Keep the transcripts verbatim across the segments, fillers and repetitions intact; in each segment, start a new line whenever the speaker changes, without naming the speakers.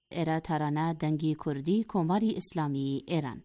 ئێرە تارانە دەنگی کوردی کۆماری ئیسلامی ئێران.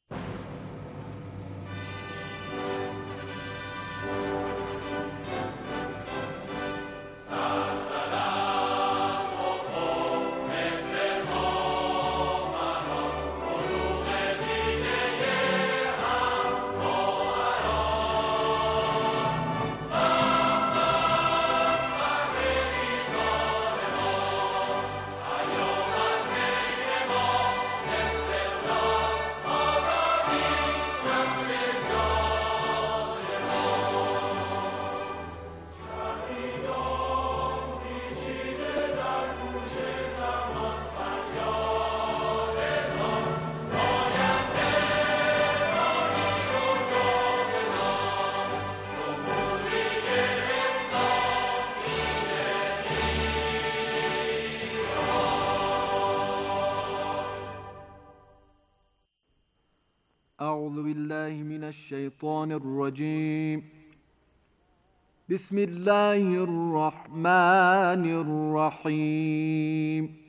أعوذ بالله من الشيطان الرجيم. بسم الله الرحمن الرحيم.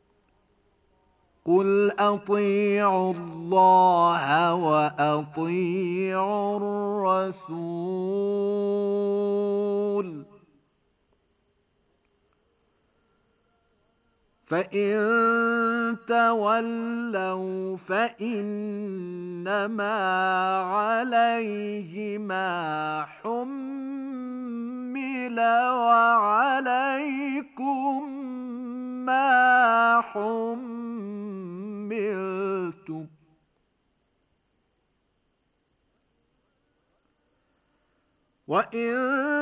قل أطيعوا الله وأطيعوا الرسول فإن تولوا فإنما عليه ما حمل وعليكم ما حملتم وإن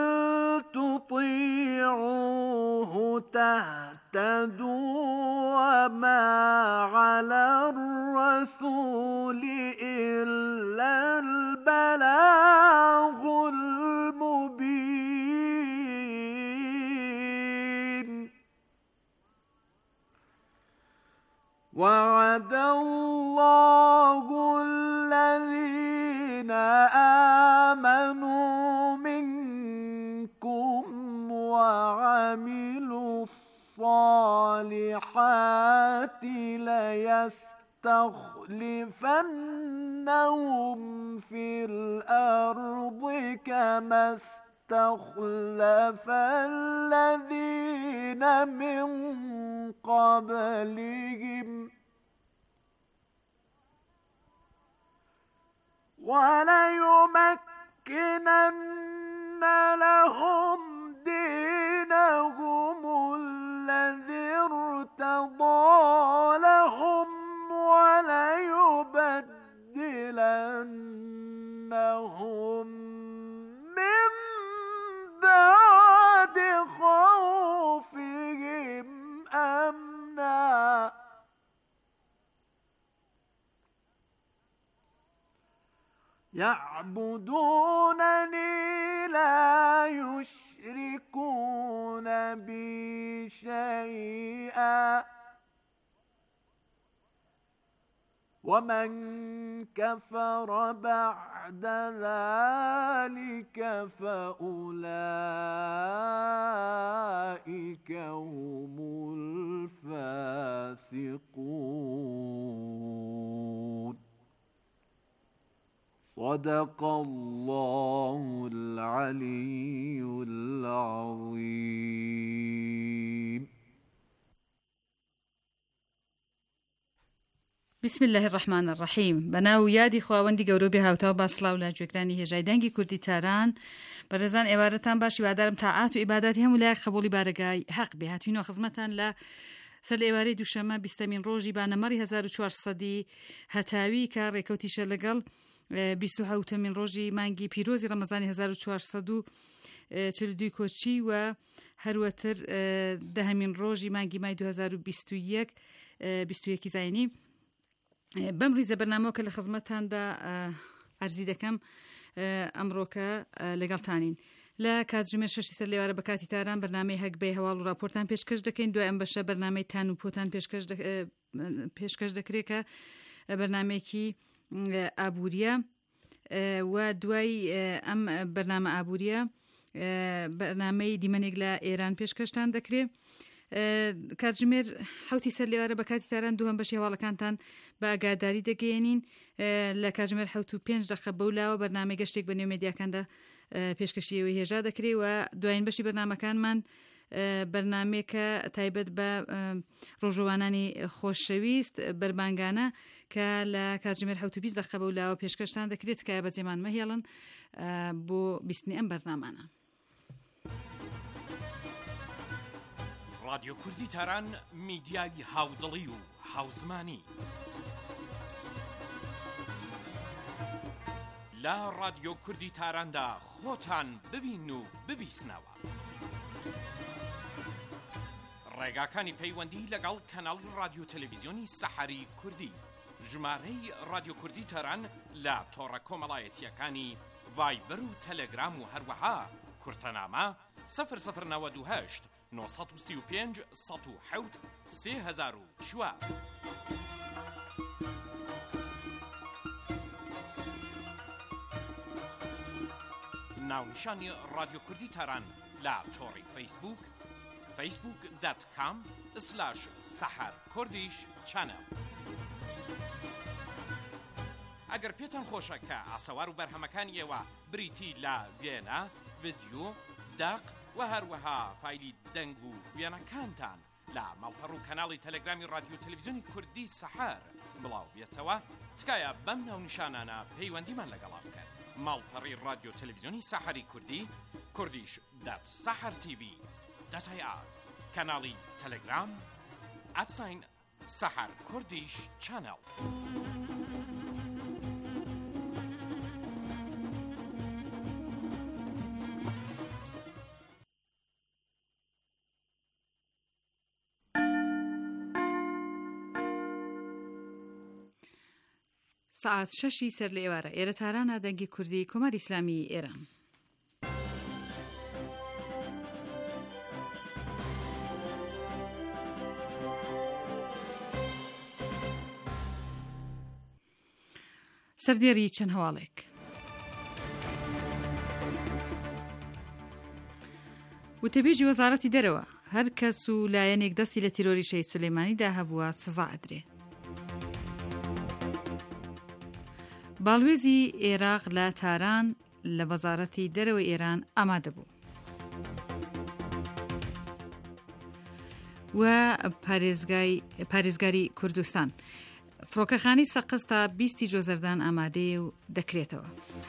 تطيعوه تهتدوا وما على الرسول إلا البلاغ المبين. وعد الله الذين آمنوا منكم وعملوا الصالحات ليستخلفنهم في الأرض كما استخلف الذين من قبلهم وليمكنن لهم دينهم الذي ارتضى لهم وليبدلنهم من بعد خوفهم أمنا يعبدونني لا يشركون بي شيئا ومن كفر بعد ذلك فأولئك هم الفاسقون. صدق الله العلي العظيم.
بسم الله الرحمن الرحیم. بەناو یادی خواوەندی گەورە بێ هاوتاو باسڵاو لە گوێکرانی هێژای دەنگی کوردی تاران. بەڕێزان ئێوارەتان باش، هیوادارم تاعات و ئیباداتی هەموو لای قبولی بارگای حەق بێ. هاتوینەوە خزمەتان لە سەر ئێوارەی دووشەمە بیستەمین ڕۆژی بانەمەڕی هەزار و چوارسەدی هەتاوی کە ڕێکەوتیشە لەگەڵ بیست و حەوتەمین ڕۆژی مانگی پیرۆزی ڕەمەزانی هەزار و چوارسەد و چل و دوو کۆچی و هەروەتر دەهەمین ڕۆژی مانگی مای دوو هەزار و بیست و یەک بیست و یەکی زاینی. بەم ریزە بەرنامەوە کە لە خزمەتاندا عەرزی دەکەم ئەمڕۆکە لەگەڵتانین. لە کاتژمێر شەشی سەر لێوارە بە کاتی تاران بەرنامەی هەکبەی هەواڵ و راپۆرتان پێشکەش دەکەین. دوای ئەم بەشە بەرنامەی تان و پۆتان پێشکەش دەکرێت کە بەرنامەیەکی ئابووریە و دوای ئەم بەرنامە ئابووریە بەرنامەی دیمەنێک لە ئێران پێشکەشتان دەکرێت. کاتژمێر حوتی سەر لێوارە بە کاتی تاران دووهەم بەشی هەواڵەکانتان بە ئاگاداری دەگەێنین لە کاتژمێر حوت و پێنج دقە بەولاوە بەرنامەی گەشتێک بە نێو مێدیاکاندا پێشکەشیەوەی هێژا دەکرێت و دوایین بەشی بەرنامەکانمان بەرنامێکە تایبەت بە ڕۆژەوانانی خۆشەویست بەربانگانە کە لە کاتژمێر حوت و بیست دقە بەولاوە پێشکەشتان دەکرێت کە بەجێمان مەهێڵن بۆ بیستنی ئەم بەرنامانە.
رادیۆ کوردی تاران میدیای هاودڵی و هاوزمانی لە رادیۆ کوردی تاراندا خۆتان ببین و ببیسنەوە. ڕێگاکانی پەیوەندی لەگەڵ کەناڵی رادیۆ تەلەڤیزیۆنی سەحەری کوردی، ژمارەی رادیۆ کوردی تاران لە تۆڕە کۆمەڵایەتیەکانی ڤایبەر و تەلەگرام و هەروەها کورتەنامە سەفر سەفر نەوەد و هەشت نۆ سەد و سی و پێنج سەد و حەوت سێ هەزار و چوار. ناونیشانی رادیۆ کوردی تاران لە تۆڕی فەیسبوک فەیسبوک دات کام سلاش سەحەر کوردیش چەنەڵ. ئەگەر پێتان خۆشە کە ئاسەوار و بەرهەمەکانی ئێوە بریتی لە وێنە، ڤیدیۆ، داق و هەروەها فایلی دەنگ و وێنەکانتان لە ماڵپەڕ و کەناڵی تەلەگرامی رادیۆ تەلەڤیزیۆنی کوردی سەحەر بڵاو بێتەوە، تکایە بەم ناونیشانانە پەیوەندیمان لەگەڵا بکەن. ماڵپەڕی رادیۆ تەلەڤیزیۆنی سەحەری کوردی، کوردیش دات سەحەر تیڤی دەتای ئا، کەناڵی تەلەگرام ئەتساین سەحەر کوردیش چەنەڵ.
ساعت شەشی سەر لە ئێوارە ئێرە تارانە دەنگی کوردی کۆماری ئیسلامی ئێران. سەردێری چەند هەواڵێک. وتەبێژی وەزارەتی دەرەوە هەر کەس و لایەنێک دەستی لە تیرۆری شەید سولەیمانیدا هەبووە سزا ئەدرێ. باڵوێزی عێراق لە تاران لە وەزارەتی دەرەوەی ئێران ئامادە بوو و پارێزگاری کوردستان فڕۆکەخانەی سەقز تا بیستی جۆزەردان ئامادەیە و دەکرێتەوە.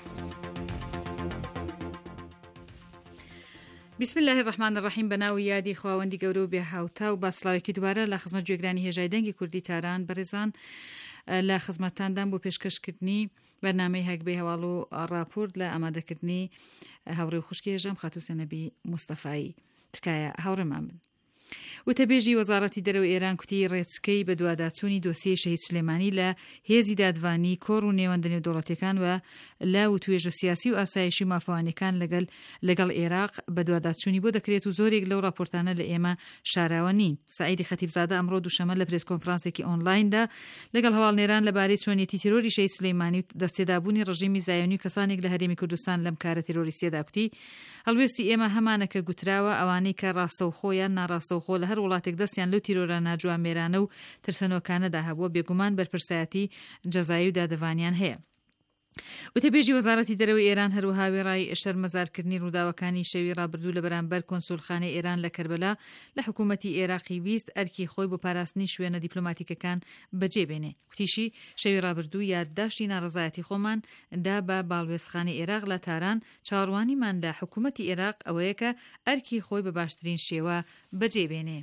بسم الله الرحمن الرحیم. بەناوی یادی خواوەندی گەورە و بێ هاوتا و باسڵاوێکی دووبارە لە خزمەت گوێگرانی هێژای دەنگی کوردی تاران بەڕێزان لە خزمەتتاندان بۆ پێشکەشکردنی بەرنامەی هەکبەی هەواڵ و راپۆرت لە ئامادەکردنی هاوڕێ و خوشکی هێژەم خاتوو سەنەبی مستەفایی. تکایە هاوڕێمان بن. وتەبێژی وەزارەتی دەرەوەی ئێران کوتی ڕێچکەی بە دوواداچوونی دۆسیە شەهید سولەیمانی لە هێزی دادوانی کۆڕ و نێوەندە نێودەوڵەتیەکان و لە وتوێژە سیاسی و ئاسایشی مافەوانەکان لەگەڵ لەگەڵ عێراق بە دوواداچوونی بۆ دەکرێت و زۆرێک لەو راپۆرتانە لە ئێمە شاراوە نین. سعیدی خەتیبزادە ئەمڕۆ دووشەمە لە پرێس کۆنفرانسێکی ئۆنلایندا لەگەڵ هەواڵنێران لەبارەی چۆنیەتی تیرۆری شەهید سولەیمانی و دەستێدابوونی ڕژیمی زایۆنی و کەسانێک لە هەرێمی کوردستان لەم کارە تیرۆریستیەدا کوتی هەڵوێستی ئێمە هەمانە کە گوتراوە ئەوانەی کە ڕاستەوخۆیان ناڕاستەوخۆ لە هەر وڵاتێک دەستیان لەو تیرۆرە ناجوامێرانە و ترسەنۆکانەدا هەبووە بێگومان بەرپرسایەتی جەزایی و دادەوانیان هەیە. وتەبێژی وەزارەتی دەرەوەی ئێران هەروەها وێڕای شەرمەزارکردنی ڕووداوەکانی شەوی ڕابردوو لە بەرامبەر کۆنسولخانەی ئێران لە کەربەلا لە حکوومەتی عێراقی ویست ئەرکی خۆی بۆ پاراستنی شوێنە دیپلۆماتیکەکان بەجێبێنێ. کوتیشی شەوی ڕابردوو یادداشتی ناڕەزایەتی خۆمان دا بە باڵوێزخانەی عێراق لە تاران چاوەڕوانیمان لە حکوومەتی عێراق ئەوەیە کە ئەرکی خۆی بە باشترین شێوە بەجێبێنێ.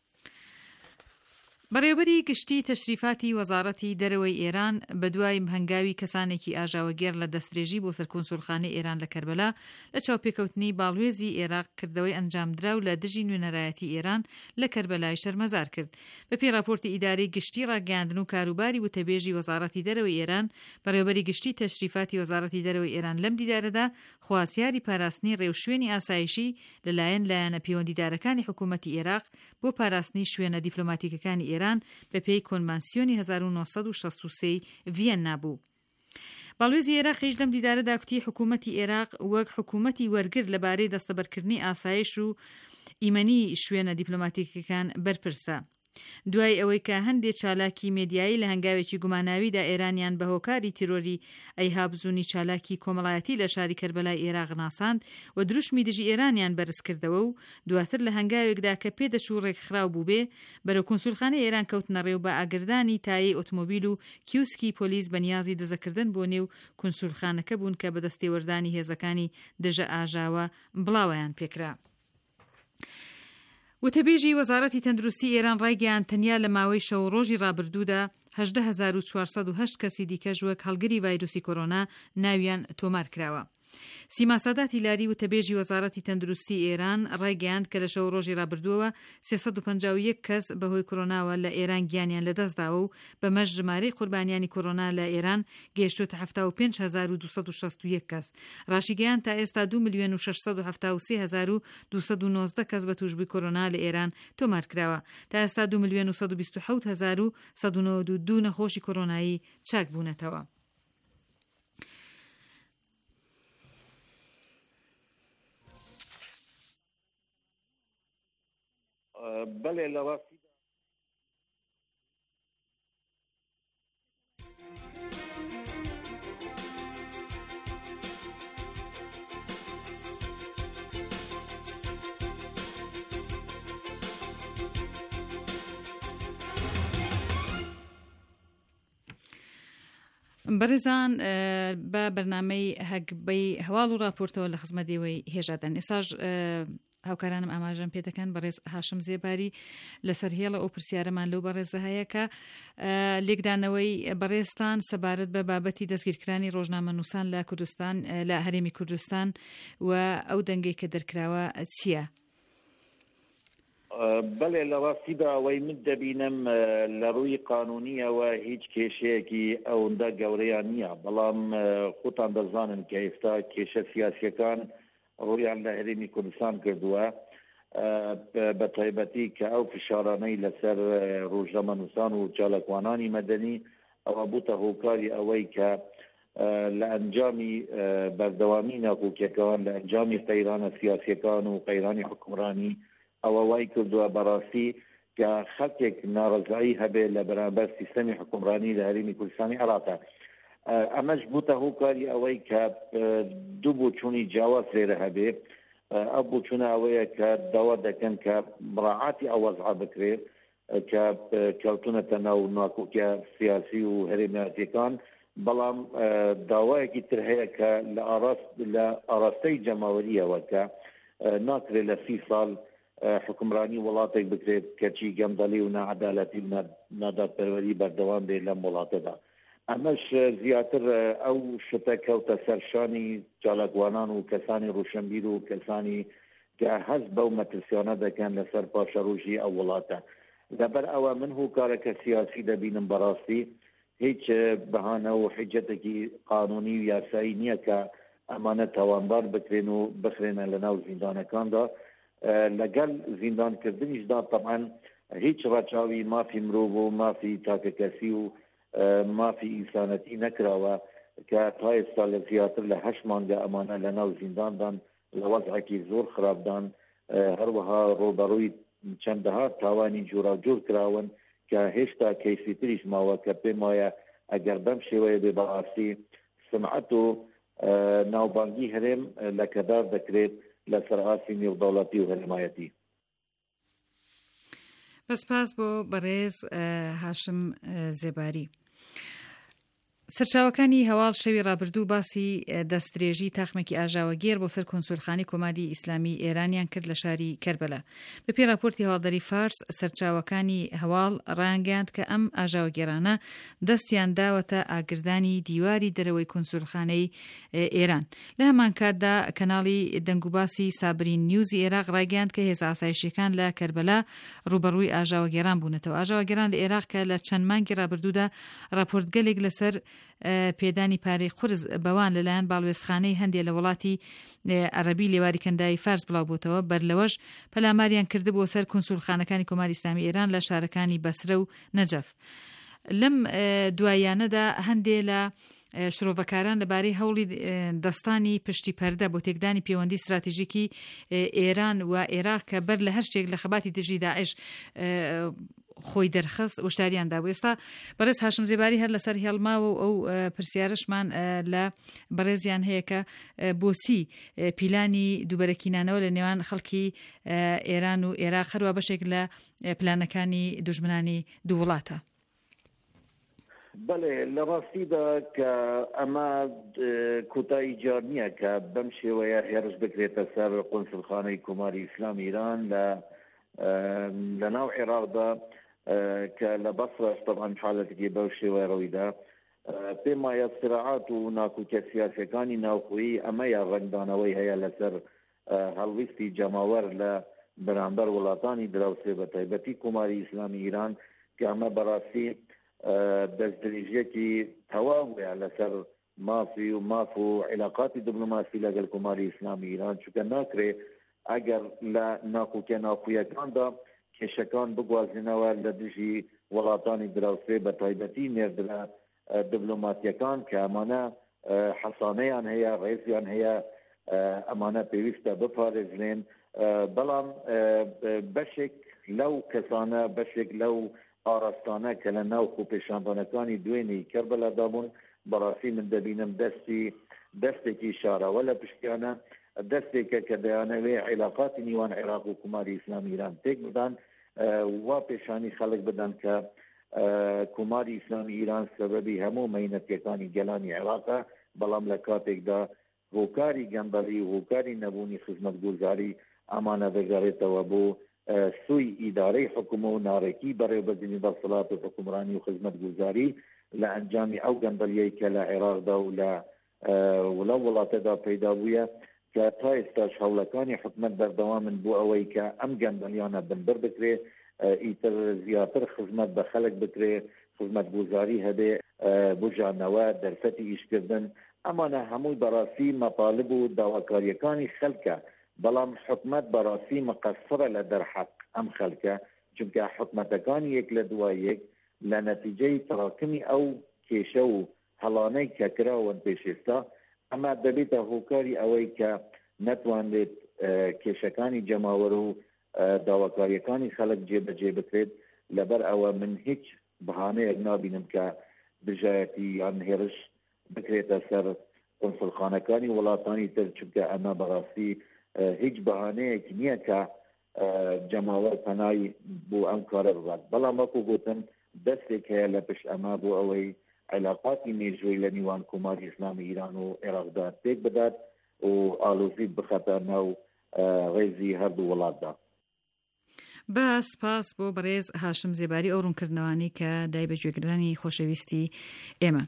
بەڕێوەبەری گشتی تەشریفاتی وەزارەتی دەرەوەی ئێران بەدوای هەنگاوی کەسانێکی ئاژاوەگێر لە دەستدرێژی بۆ سەرکۆنسولخانەی ئێران لە کەربەلا لە چاوپێکەوتنی باڵوێزی عێراق کردەوەی ئەنجامدراو لە دژی نوێنەرایەتی ئێران لە کەربەلای شەرمەزار کرد. بەپێی راپۆرتی ئیدارەی گشتی ڕاگەیاندن و کاروباری وتەبێژی وەزارەتی دەرەوەی ئێران بەڕێوەبەری گشتی تەشریفاتی وەزارەتی دەرەوەی ئێران لەم دیدارەدا خواستیاری پاراستنی ڕێوشوێنی ئاسایشی لەلایەن لایەنە پەیوەندیدارەکانی حکوومەتی عێراق بۆ پاراستنی شوێنە دیپلۆماتیکەکانی ئێران بە پێی کۆنڤانسیۆنی هەزار و نۆسەد و شەست و سێ ڤیەنا بوو. باڵوێزی عێراقیش لەم دیدارەدا کوتی حکوومەتی عێراق وەک حکوومەتی وەرگر لەبارەی دەستەبەرکردنی ئاسایش و ئیمەنی شوێنە دیپلۆماتیکەکان بەرپرسە. دوای ئەوەی کە هەندێک چالاکی مێدیایی لە هەنگاوێکی گوماناویدا ئێرانیان بە هۆکاری تیرۆری ئەی هابزوونی چالاکی کۆمەڵایەتی لە شاری کەربەلای ئێراق ناساند و دروشمی دژی ئێرانیان بەرز کردەوە و دواتر لە هەنگاوێکدا کە پێدەچوو ڕێکخراو بوو بێ بەرەو کۆنسولخانەی ئێران کەوتنە ڕێو بە ئاگردانی تایی ئۆتۆمۆبیل و کیوسکی پۆلیس بەنیازی دەزەکردن بۆ نێو کۆنسولخانەکە بوون کە بە دەستێوەردانی هێزەکانی دژە ئاژاوە بڵاویان پێکرا. وتەبێژی وەزارەتی تەندروستی ئێران ڕایگەیاند تەنیا لە ماوەی شەو ڕۆژی ڕابردوودا هەژدە هەزار و چوارسەد و هەشت کەسی دیکەش وەک هەڵگری ڤایرۆسی کۆرۆنا ناویان تۆمار کراوە. سیما سادات هیلاری وتەبێژی وەزارەتی تەندروستی ئێران ڕایگەیاند کە لە شەو ڕۆژی ڕابردووەوە سێسەد و پەنجا و یەک کەس بەهۆی کۆرۆناوە لە ئێران گیانیان لەدەستداوە و بەمەش ژمارەی قوربانیانی کۆرۆنا لە ئێران گەیشتووەتە هەفتا و پێنج هەزار و دووسەد و شەست و یەک کەس. ڕاشیگەیان تا ئێستا دوو ملیۆن و شەشسەد و هەفتا و سێ هەزار و دووسەد و نۆزدە کەس بە تووشبووی کۆرۆنا لە ئێران تۆمار کراوە. تا ئێستا دوو ملیۆن و سەد و بیست و حەوت هەزار و سەد و نۆڤە و دوو نەخۆشی کۆرۆنایی چاک بوونەتەوە.
بله لواستی
بەڕێزان بە بەرنامەی هەگبەی هەواڵ و راپۆرتەوە لە خزمەتەوەی هێژادان. ئێساش هاوکارانم ئاماژەم پێ دەکەن بەڕێز هاشم زێباری لەسەر هێڵە ئەو پرسیارەمان لەو بەڕێزە هەیە کە لێکدانەوەی بەڕێستان سەبارەت بە بابەتی دەستگیرکرانی ڕۆژنامە نووسان لە کوردستان لە هەرێمی کوردستان و ئەو دەنگەی کە دەرکراوە چییە؟
بەڵێ لە ڕاستیدا ئەوەی من دەبینم لە ڕووی قانونیەوە هیچ کێشەیەکی ئەوەندە گەورەیان نییە، بەڵام خۆتان دەزانن کە ئێستا کێشە سیاسیەکان ڕوویان لە هەرێمی کوردستان کردووە، بە تایبەتی کە ئەو فشارانەی لەسەر ڕۆژنامەنووسان و چالاکوانانی مەدەنی ئەوە بووتە هۆکاری ئەوەی کە لە ئەنجامی بەردەوامی ناکۆکیەکان لە ئەنجامی قەیرانە سیاسیەکان و قەیرانی حکومڕانی ئەوە وای کردووە بەڕاستی کە خەڵکێک ناڕزایی هەبێ لە بەرامبەر سیستەمی حکومڕانی لە هەرێمی کوردستانی عێراقە. ئەمەش بووتە هۆکاری ئەوەی کە دوو بۆچوونی جیاواز لێرە هەبێ. ئەو بۆچوونە ئەوەیە کە داوا دەکەن کە مراعاتی ئەو وەزعە بکرێت کە کەوتونەتە ناو ناکۆکیە سیاسی و هەرێمیاتیەکان، بەڵام داوایەکی تر هەیە کە لە ئاراستەی جەماوەریەوە کە ناکرێت لە سی ساڵ حکمڕانی وڵاتێک بکرێت کەچی گەمدەلی و نەعەدالەتی و نادادپەروەری بەردەوام بێت لەم وڵاتەدا. ئەمەش زیاتر ئەو شتە کەوتە سەرشانی چالاکوانان و کەسانی ڕوشنبیر و کەسانی کە هەست بەو مەترسیانە دەکەن لەسەر پاشەڕۆژی ئەو وڵاتە. لەبەر ئەوە من هۆکارێکە سیاسی دەبینم بەڕاستی هیچ بەهانە و حجەتێکی قانونی و یاسایی نییە کە ئەمانە تاوانبار بکرێن و بخرێنە لە ناو زیندانەکاندا. لەگەڵ زیندانکردنیشدا طبعا هیچ ڕەچاوی مافی مرۆڤ و مافی تاکەکەسی و مافی ئینسانەتی نەکراوە کە تا ئێستا لە زیاتر لە هەشت مانگە ئەمانە لە ناو زینداندان لە وەزعێکی زۆر خراپدان، هەروەها ڕۆبەڕووی چەندەها تاوانی جوراجور کراون کە هێشتا کەیسی تریش ماوە کە پێم وایە ئەگەر بەم شێوەیە بێ بەڕاستی سمعەت و ناوبانگی هەرێم لە کەدار دەکرێت لە سەرئاسی نێودەوڵەتی و هەرێمایەتی.
بەسپاس بۆ بەڕێز هاشم زێباری. سەرچاوەکانی هەواڵ شەوی ڕابردوو باسی دەستدرێژی تاخمێکی ئاژاوەگێر بۆ سەر کۆنسولخانی کۆماری ئیسلامی ئێرانیان کرد لە شاری کەربەلا. بەپێی راپۆرتی هەواڵدەری فارس سەرچاوەکانی هەواڵ ڕایانگەیاند کە ئەم ئاژاوەگێرانە دەستیان داوەتە ئاگردانی دیواری دەرەوەی کۆنسولخانەی ئێران. لە هەمان کاتدا کەناڵی دەنگوباسی سابرین نیوزی عێراق ڕایگەیاند کە هێزە ئاسایشیەکان لە کەربەلا ڕوبەڕووی ئاژاوەگێران بوونەتەوە. ئاژاوەگێران لە عێراق کە لە چەند مانگی ڕابردوودا راپۆرتگەلێک لەسەر پێدانی پارەی قورس بەوان لەلایەن باڵوێزخانەی هەندێک لە وڵاتی عەرەبی لێواری کەندای فارس بڵاو بووتەوە. بەرلەوەش پەلاماریان کردبوو سەر کۆنسولخانەکانی کۆماری ئیسلامی ئێران لە شارەکانی بەسرە و نەجەف. لەم دوایانەدا هەندێک لە شرۆڤەکاران لەبارەی هەوڵی دەستانی پشتی پەردە بۆ تێکدانی پەیوەندی استراتیژیکی ئێران و عێراق کە بەر لە هەر شتێک لە خەباتی دژی داعش خۆی دەرخست وشتاریاندا بوو. ئێستا بەڕێز هاشم زێباری هەر لەسەر هێڵماوە و ئەو پرسیارشمان لە بەڕێزیان هەیە کە بۆچی پیلانی دووبەرەکینانەوە لە نێوان خەڵکی ئێران و عێراق هەروە بەشێک لە پلانەکانی دوژمنانی دوو وڵاتە.
بەڵێ لە ڕاستیدا کە ئەمە کۆتایی جار نییە کە بەم شێوەیە هێرش بکرێتە سەر قونسڵخانەی کۆماری ئیسلامی ئیران لە لە ناو عێراقدا کە لە بەسڕەش طبعاً حالەتێکی بەو شێوەیە ڕەویدا پێم وایە سراعات و ناکوکە سیاسەکانی ناوخۆیی ئەمەیە ڕنگدانەوەی هەیە لەسەر هەڵویستی جەماوەر لە بەرامبەر وڵاتانی دراوسێ بە تایبەتی کۆماری ئیسلامی ئیران کە ئەمە بەڕاستی دەستدرێژیەکی تەواویە لەسەر مافی و ماف و علاقاتی دیپلۆماسی لەگەڵ کۆماری ئیسلامی ئیران چونکە ناکرێ ئەگەر لە ناکوکە ناوخۆیەکاندا کێشەکان بگوازنەوە لە دژی وڵاتانی دراوسێ بە تایبەتی نێردرا دیپلۆماتیەکان کە ئەمانە حەسانەیان هەیە ڕێزیان هەیە ئەمانە پێویستە بپارێزرێن بەڵام بەشێک لەو کەسانە بەشێک لەو ئاراستانە کە لە ناو خۆپێشاندانەکانی دوێنێی کەربەلادا بوون بەڕاستی من دەبینم دەستی دەستێکی شارەوە لە پشتیانە دەستێکە کە دەیانەوێ عیلاقاتی نیوان عێراق و کۆماری ئیسلامی ئیران تێک بدەن وا پێشانی خەڵک بدەن کە کۆماری ئیسلامی ئیران سەبەبی هەموو مەینەتیەکانی گەلانی عێراقە بەڵام لە کاتێکدا هۆکاری گەمبەری و هۆکاری نەبوونی خزمەتگوزاری ئەمانە دەگەڕێتەوە بۆ سوی ئیدارەی حکومە و ناڕێکی بەڕێوەبردننی دەسەڵات و حکومڕانی و خزمەتگوزاری لە ئەنجامی ئەو گەمبەریەی کە لە عێراقدا و لە وڵە وڵاتەدا پەیدا بووە کە تا ئێستاش هەوڵەکانی حکومەت بەردەوامن بۆ ئەوەی کە ئەم گەمبەریانە بنبەر بکرێ ئیتر زیاتر خزمەت بە خەڵک بکرێ خزمەتگوزاری هەبێ بژانەوە دەرفەتی ئیشکردن ئەمانە هەمووی بەڕاستی مەطالب و داواکاریەکانی خەڵکە بەڵام حکومەت بەڕاستی مەقەسرە لە دەرحەق ئەم خەڵکە چونکە حکومەتەکانی یەک لە دوای یەک لە نەتیجەی تەراکمی ئەو کێشە و هەڵانەی کە کراون پێشێستا ئەمە دەبێتە هۆکاری ئەوەی کە نەتوانێت کێشەکانی جەماوەر و داواکاریەکانی خەڵک جێبەجێ بکرێت لەبەر ئەوە من هیچ بەهانەیەک نابینم کە بژایەتی یان هێرش بکرێتە سەر قونسڵخانەکانی وڵاتانی تر چونکە ئەمە بەڕاستی هیچ بەهانەیەکی نییە کە جەماوەر پەنای بۆ ئەم کارە ببات بەڵام وەکو گوتم دەستێک هەیە لە پشت ئەمە بۆ ئەوەی علاقاتی مێژووی لە نیوان کۆماری ئیسلامی ئیران و عێراقدا تێک بدات و ئالۆزی بخەتە ناو ڕێزی هەردوو وڵاتدا.
بە سپاس بۆ بەڕێز هاشم زێباری ئەو ڕوونکردنەوانی کە دای بەگوێگرانی خۆشەویستی ئێمە.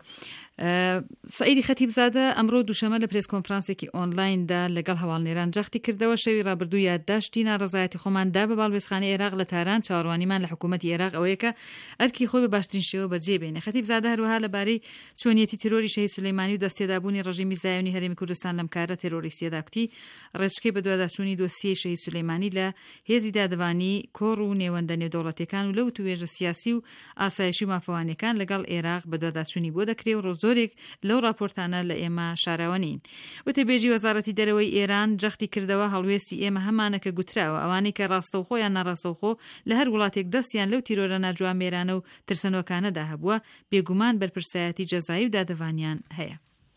سعیدی خەتیبزادە ئەمڕۆ دووشەمە لە پرێس کۆنفرانسێکی ئۆنلایندا لەگەڵ هەواڵنێران جەختی کردەوە شەوی ڕابردوو یادداشتی ناڕەزایەتی خۆماندا بە باڵوێزخانەی عێراق لە تاران چاوەڕوانیمان لە حکوومەتی عێراق ئەوەیە کە ئەرکی خۆی بە باشترین شێوە بەجێبێنێ. خەتیبزادە هەروەها لەبارەی چۆنیەتی تیرۆری شەهید سولەیمانی و دەستێدابوونی ڕژیمی زایۆنی هەرێمی کوردستان لەم کارە تێرۆریستیەدا کوتی ڕێچکەی بە دواداچوونی دۆسیەی شەهید سولەیمانی لە هێزی دادەوانی کۆڕ و نێوەندە نێودەوڵەتیەکان و لەو توێژە سیاسی و ئاسایشی و مافەوانیەکان لەگەڵ عێراق بە دواداچوونی بۆ دەکرێت و ڕۆزۆرێک لەو راپۆرتانە لە ئێمە شاراوەنین. وتەبێژی وەزارەتی دەرەوەی ئێران جەختی کردەوە هەڵوێستی ئێمە هەمانە کە گوتراوە ئەوانەی کە ڕاستەوخۆ یان ناڕاستەوخۆ لە هەر وڵاتێک دەستیان لەو تیرۆرە ناجوامێرانە و ترسەنۆکانەدا هەبووە بێگومان بەرپرسایەتی جەزایی و دادەوانیان هەیە.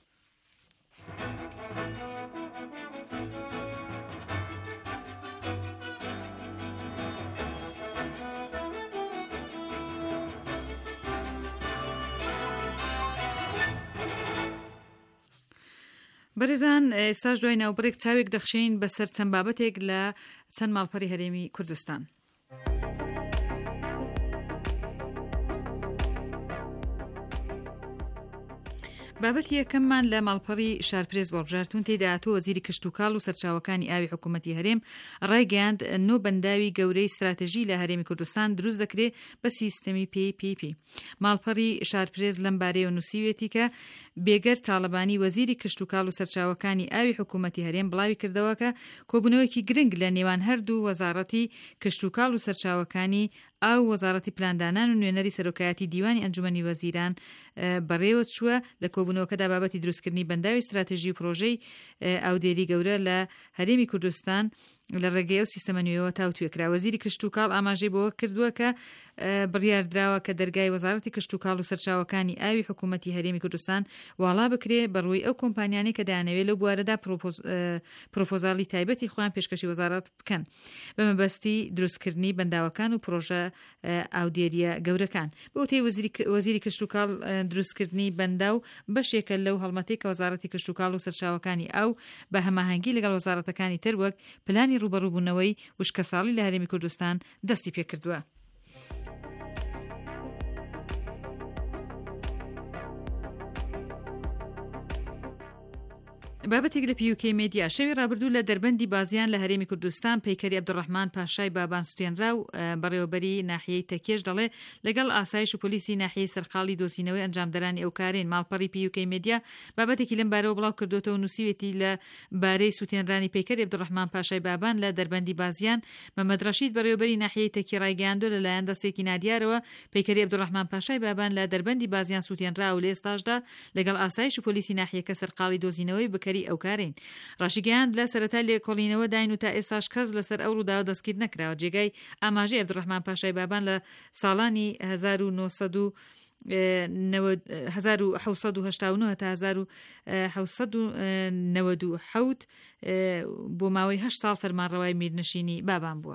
بەڕێزان ئێستاش دوای ناوبڕێک چاوێک دەخشین بەسەر چەند بابەتێک لە چەند ماڵپەڕی هەرێمی کوردستان. بابەتی یەکەممان لە ماڵپەڕی شارپرێز وەڵبژارتون تێدا هاتووە وەزیری کشتوکاڵ و سەرچاوەکانی ئاوی حکوومەتی هەرێم ڕایگەیاند نۆ بەنداوی گەورەی استراتێژی لە هەرێمی کوردستان دروست دەکرێت بە سیستەمی پی پی پی. ماڵپەڕی شارپرێز لەم بارەیەوە نووسیوێتی کە بێگەر تاڵەبانی وەزیری کشتوکاڵ و سەرچاوەکانی ئاوی حکوومەتی هەرێم بڵاوی کردەوە کە کۆبوونەوەیەکی گرنگ لە نێوان هەردوو وەزارەتی کشتوکاڵ و سەرچاوەکانی ئەو وەزارەتی پلاندانان و نوێنەری سەرۆکایەتی دیوانی ئەنجومەنی وەزیران بەڕێوە چووە لە کۆبوونەوەکەدا بابەتی دروستکردنی بەنداوی استراتێژی و پرۆژەی ئاودێری گەورە لە هەرێمی کوردستان لە ڕێگەی و سیستەمە نوێیەوە تاوتوێکرا. وەزیری کشت و کاڵ ئاماژەی بۆەوە کردووە کە بڕیاردراوە کە دەرگای وەزارەتی کشت و کاڵ و سەرچاوەکانی ئاوی حکوومەتی هەرێمی کوردستان واڵا بکرێ بەڕووی ئەو کۆمپانیانەی کە دەیانەوێت لەو بوارەدا پرۆپۆزالی تایبەتی خۆیان پێشکەشی وەزارەت بکەن بە مەبەستی دروستکردنی بەنداوەکان و پرۆژە ئاودێریە گەورەکان. بەوتەی وەزیری کشت و کاڵ دروستکردنی بەنداو بەشێکە لەو هەڵمەتەی کە وەزارەتی کشت و کاڵ و سەرچاوەکانی ئاو بە هەماهەنگی لەگەڵ وەزارەتەکانی تر وەک پلانی ڕوبەڕووبوونەوەی وشکە ساڵی لە هەرێمی کوردستان دەستی پێکردووە. بابەتێک لە پیوکەی مێدیا شەوی ڕابردوو لە دەربەندی بازیان لە هەرێمی کوردستان پەیکەری عەبدوڕەحمان پاشای بابان سوتێنرا و بەڕێوەبەری ناحیەی تەکێش دەڵێ لەگەڵ ئاسایش و پۆلیسی ناحیەی سەرقاڵی دۆزینەوەی ئەنجامدەرانی ئەو کارێن. ماڵپەڕی پیوکەی مێدیا بابەتێکی لەم بارەوە بڵاو کردوتەوە و نووسیوێتی لە بارەی سوتێنرانی پەیکەری عەبدوڕەحمان پاشای بابان لە دەربەندی بازیان مەمەد ڕەشید بەڕێوەبەری ناحیەی تەکی ڕایگەیاندووە لەلایەن دەستێکی نادیارەوە پەیکەری عەبدوڕەحمان پاشای بابان لە دەربەندی بازیان سوتێنرا و لە ئێستاشدا لەگەڵ ئاسایش و پۆلیسی ناحیەکە سەرقاڵی دۆزینەوەی بەکەری ئەو کارین. ڕاشیگەیاند لە سەرەتا لێکۆڵینەوە داین و تا ئێستاش کەس لەسەر ئەو ڕووداوە دەستگیر نەکراوە. جێگای ئاماژەی عەبدوڕەحمان پاشای بابان لە ساڵانی هەزار و نۆسەد و هەزار و حەوسەد و هەشتا و نۆ تا هەزار و حەوسەد و نەوەد و حەوت بۆ ماوەی هەشت ساڵ فەرمانڕەوای میرنشینی بابان بووە.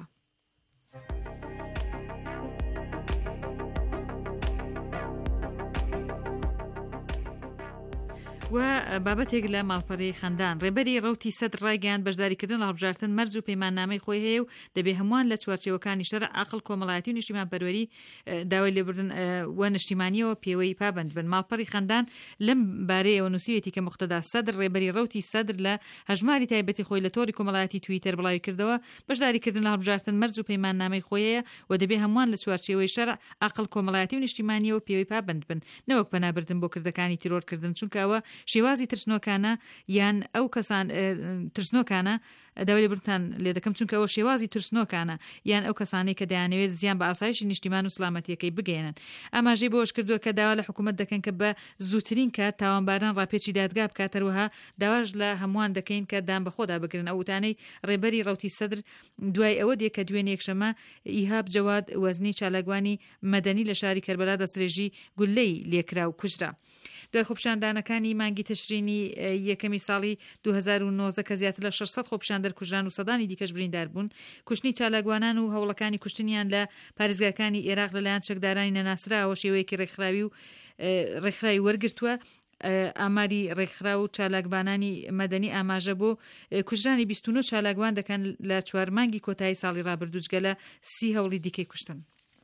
و بابەتێک لە ماڵپەڕەی خەندان ڕێبەری ڕەوتی سەد ڕایگەیاند بەشداریکردن لە هەڵبژاردن مەرج و پەیماننامەی خۆی هەیە و دەبێ هەمووان لە چوارچێوەکانی شەرع عەقڵ کۆمەڵایەتی و نیشتیمان پەروەری داوای لێبوردن و نیشتیمانیەوە پێوەی پابند بن. ماڵپەڕی خەندان لەم بارەیەوە نووسیوێتی کە موختەدا سەدر ڕێبەری ڕەوتی سەدر لە هەژماری تایبەتی خۆی لە تۆری کۆمەڵایەتی تویتەر بڵاوی کردەوە بەشداریکردن لە هەڵبژاردن مەرج و پەیماننامەی خۆی هەیە و دەبێ هەمووان لە چوارچێوەی شەرع عەقڵ کۆمەڵایەتی و نیشتیمانیەوە پێوەی پابند بن نەوەک پەنابردن بۆ کردەکانی تیرۆرکردن چونکە ئەوە شێوازی ترسنۆکانە یان ئەو کەسان ترسنۆکانە داوای لێبوردنتان لێ دەکەم چونکە ئەوە شێوازی ترسنۆکانە یان ئەو کەسانەی کە دەیانەوێت زیان بە ئاسایشی نیشتیمان و سلامەتیەکەی بگەێنن. ئاماژەی بۆش کردووە کە داوا لە حکوومەت دەکەن کە بە زووترین کات تاوانباران ڕاپێچی دادگا بکات هەروەها داواش لە هەمووان دەکەین کە دام بەخۆدا بگرن. ئەو وتانەی ڕێبەری ڕەوتی سەدر دوای ئەوە دێ کە دوێن یەکشەمە ئیهاب جەواد وەزنی چالاکوانی مەدەنی لە شاری کەربەلا دەستدرێژی گولەی لێکرا و کوژرا. دوای خۆپیشاندانەکانی مانگی تشرینی یەکەمی ساڵی دوو هەزار و نۆزدە کە زیاتر لە شەشسەد خۆپیشاندەر کوژران و سەدانی دیکەش بریندار بوون کوشتنی چالاکوانان و هەوڵەکانی کوشتنیان لە پارێزگاکانی عێراق لەلایەن چەکدارانی نەناسراوە شێوەیەکی ڕێکخراوی و ڕێکخراوی وەرگرتووە. ئاماری ڕێکخرا و چالاکبانانی مەدەنی ئاماژە بۆ کوژرانی بیست و نۆ چالاکوان دەکەن لە چوار مانگی کۆتایی ساڵی ڕابردوو جگە لە سی هەوڵی دیکەی کوشتن.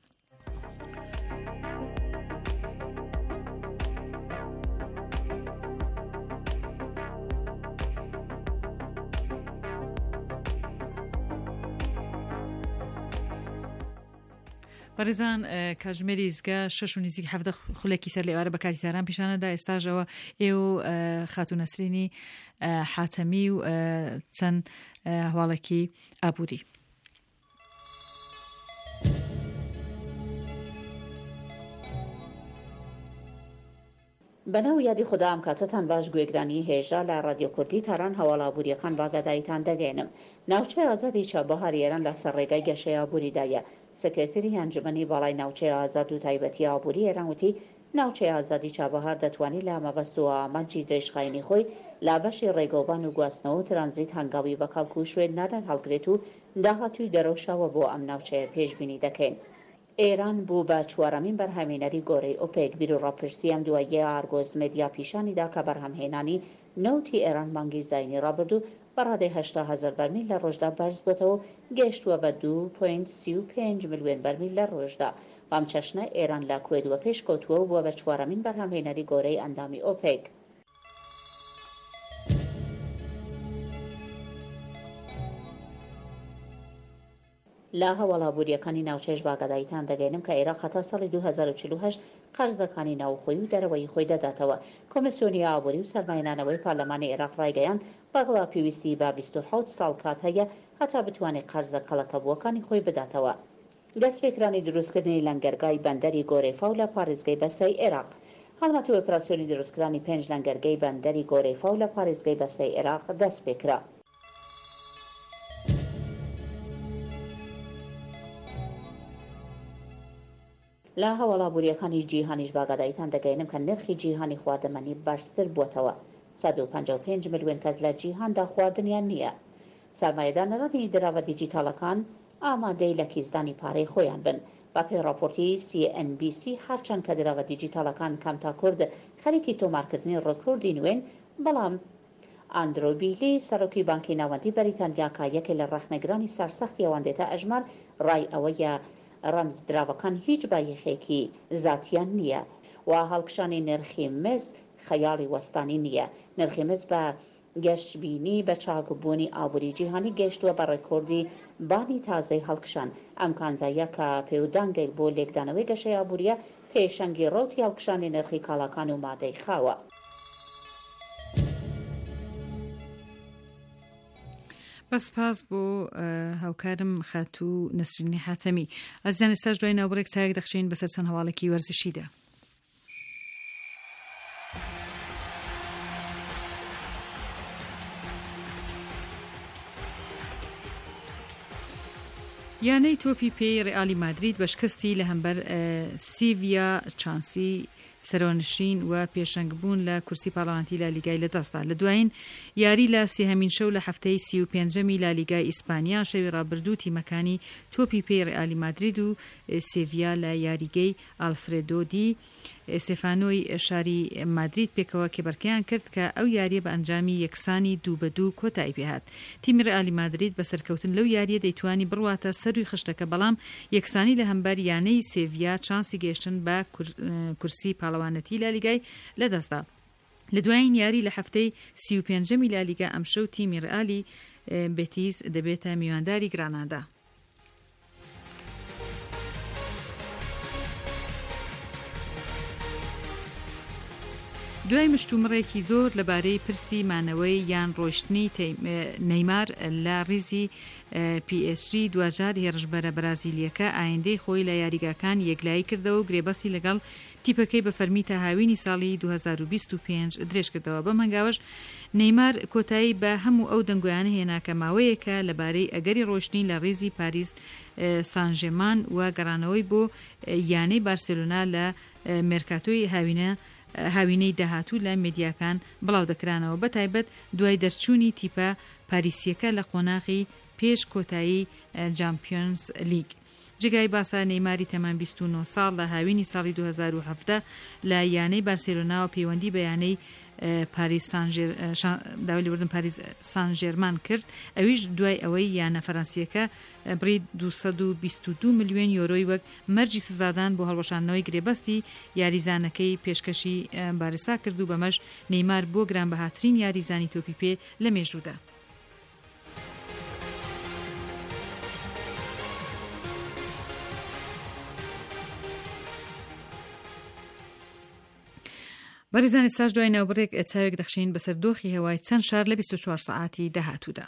بەڕێزان کاتژمێری ئیزگا شەش و نزیک حەڤدە خولێکی سەر لێوارە بە کاتی ساران پیشانەدا ئێستاژەوە ئێوە خاتوو نەسرینی حاتەمی و چەند هەواڵێکی ئابووری.
بەناو یادی خوددا ئەم کاتتان باش گوێگرانی هێژا لە ڕادیۆ کوردی تاران هەواڵابووریەکان باگاداییتان دەگەێنم. ناوچەی ئازادی چابەهار ئێران لە سەر ڕێگای گەشەی ئابووریدایە. سکرتێری ئەنجومەنی باڵای ناوچەی ئازاد و تایبەتی ئابووری ئێران وتی ناوچەی ئازادی چابەهار دەتوانێت لە مەبەست و ئامانجی درێژخایەنی خۆی لا بەشی ڕێگەوبان و گواستنەوە و ترانزیت هەنگاوی بە کاڵکو و شوێن نادان هەڵگرێت و داهاتووی دەرەوشاوە بۆ ئەم ناوچەیە پێشبینی دەکەین. ئێران بوو بە چوارەمین بەرهەمهێنەری گۆڕەی ئۆپێک. بیر و ڕاپرسی ئەم دواییە ئارگۆز مێدیا پیشانیدا کە بەرهەمهێنانی نەوتی ئێران مانگی زاینی ڕابردوو بە ڕادەی هەشتا هەزار بەرمیل لە ڕۆژدا بەرز بۆتەوە گەیشتووە بە دوو پۆینت سی و پێنج ملیۆن بەرمیل لە ڕۆژدا. بەم چەشنە ئێران لە کوێدووە پێش کەوتووە و بووە بە چوارەمین بەرهەمهێنەری گۆڕەی ئەندامی ئۆپێک. لە هەواڵابووریەکانی ناوچەیش باگاداییتان دەگەێنم کە عێراق هەتا ساڵی دوو هەزار و چل و هەشت قەرزەکانی ناوخۆیی و دەرەوەی خۆی دەداتەوە. کۆمسیۆنی ئابووری و سەرمایهێنانەوەی پارلەمانی عێراق ڕایگەیاند بەغڵا پێویستی بە بیست و حەوت ساڵ کات هەیە هەتا بتوانێت قەرزە کەڵەکەبووەکانی خۆی بداتەوە. دەستپێکرانی دروستکردنی لەنگەرگای بەندەری گۆرەیفاو لە پارێزگای بەستەی عێراق. هەڵمەتی ئۆپراسیۆنی دروستکردنی پێنج لەنگەرگەی بەندەری گۆرەیفاو لە پارێزگای بەستەی عێراق دەست پێکرا. لە هەواڵابووریەکانی جیهانیش باگاداییتان دەگەینم کە نرخی جیهانی خواردەمەنی بەرزتر بووەتەوە. سەد و پەنجا و پێنج ملیۆن کەس لە جیهاندا خواردنیان نییە. سەرمایەدارنەرانی دراوە دیجیتالەکان ئامادەی لە کیزدانی پارەی خۆیان بن. بە پێی راپۆرتی سی ئەن بی سی هەرچەند کە دراوە دیجیتالەکان کەمتا کورد خەریکی تۆمارکردنی ڕکوردی نوێن، بەڵام ئاندرۆ بیلی سەرۆکی بانکی ناوەندی بەریتانیا کە یەکێک لە ڕەخنەگرانی سەرسەختی ئەوان دێتە ئەژمار، ڕای ئەوەیە ڕەمز دراوەکان هیچ بایەخێکی زاتیان نییە و هەڵکشانی نرخی مز خەیاڵی وەستانی نییە. نرخی مز بە گەشتبینی بە چاکبوونی ئابووری جیهانی گەشتووە بە ڕێکۆردی بانی تازەی هەڵکشان. ئەم کانزاییە کە پێودانگێک بۆ لێکدانەوەی گەشەی ئابووریە پێشەنگی ڕۆتی هەڵکشانی نرخی کاڵاکان و مادەی خاوە.
بەسپاس بۆ هاوکارم خاتوو نەسرینی حاتەمی. ئەزیان ئێستاش دوای ناوبڕێک چاک دەخشین بەسەر چەند هەواڵێکی وەرزشیدا. یانەی تۆپی پێی ڕئالی مادرید بە شکستی لە هەمبەر سیڤیا چانسی سەرۆنشین و پێشەنگبوون لە کورسی پاڵەوانتی لالیگای لەدەستدا. لە دوایین یاری لە سێهەمین شەو لە هەفتەی سی و پێنجەمی لالیگای ئیسپانیا شەوی ڕابردوو تیمەکانی تۆپی پێی ڕئالی مادرید و سێڤیا لە یاریگەی ئالفرێدۆ دی ئێستێفانۆی شاری مادرید پێکەوە کێبەرکەیان کرد کە ئەو یاریە بە ئەنجامی یەکسانی دوو بە دوو کۆتایی پێهات. تیمی ڕئالی مادرید بە سەرکەوتن لەو یاریە دەیتوانی بڕواتە سەروی خشتەکە، بەڵام یەکسانی لە هەمبەر یانەی سێڤیا چانسی گەیشتن بە کورسی پاڵەوانەتی لالیگای لەدەستدا. لە دوایین یاری لە هەفتەی سی و پێنجەمی لالیگا ئەمشەو تیمی ڕئالی بێتیس دەبێتە میوانداری گرانادا. دوای مشتومڕێکی زۆر لەبارەی پرسی مانەوەی یان ڕۆیشتنی نەیمار لە ڕیزی پی ئێس جی دوجار هێرشبەرە برازیلیەکە ئایندەی خۆی لە یاریگاکان یەکلایی کردەوە و گرێبەسی لەگەڵ تیپەکەی بە فەرمی تا هاوینی ساڵی دوو هەزار و بیست و پێنج درێژ کردەوە. بەم هەنگاوەش نەیمار کۆتایی بە هەموو ئەو دەنگۆیانە هێناکە ماوەیەکە لەبارەی ئەگەری ڕۆیشتنی لە ڕیزی پاریس سانژێمان و گەڕانەوەی بۆ یانەی بارسێلۆنا لە مێرکاتۆی هاوینە هاوینەی داهاتوو لە مێدیاکان بڵاو دەکرانەوە، بە تایبەت دوای دەرچوونی تیپە پاریسیەکە لە خۆناغی پێش کۆتایی جامپیۆنز لیگ. جگای باسا نەیماری تەمان بیست و نۆ ساڵ لە هاوینی ساڵی دوو هەزار و هەفت لە یانەی بارسێلۆنا و پەیوەندی بە یانەی پاریس داوای لێبوردن پاریس سان ژێرمان کرد، ئەویش دوای ئەوەی یانە فەرەنسیەکە بڕی دووسەد و بیست و دوو ملیۆن یۆرۆی وەک مەرجی سزادان بۆ هەڵوەشاندنەوەی گرێبەستی یاریزانەکەی پێشکەشی بارسا کرد و بەمەش نەیمار بۆ گرانبەهاترین یاریزانی تۆپی پێ لە مێژوودا. بەڕێزانی ساش دوای ناوبڕێک چاوێک دەخشین بەسەر دۆخی هەوای چەند شار لە بیست و چوار سەعاتی داهاتوودا.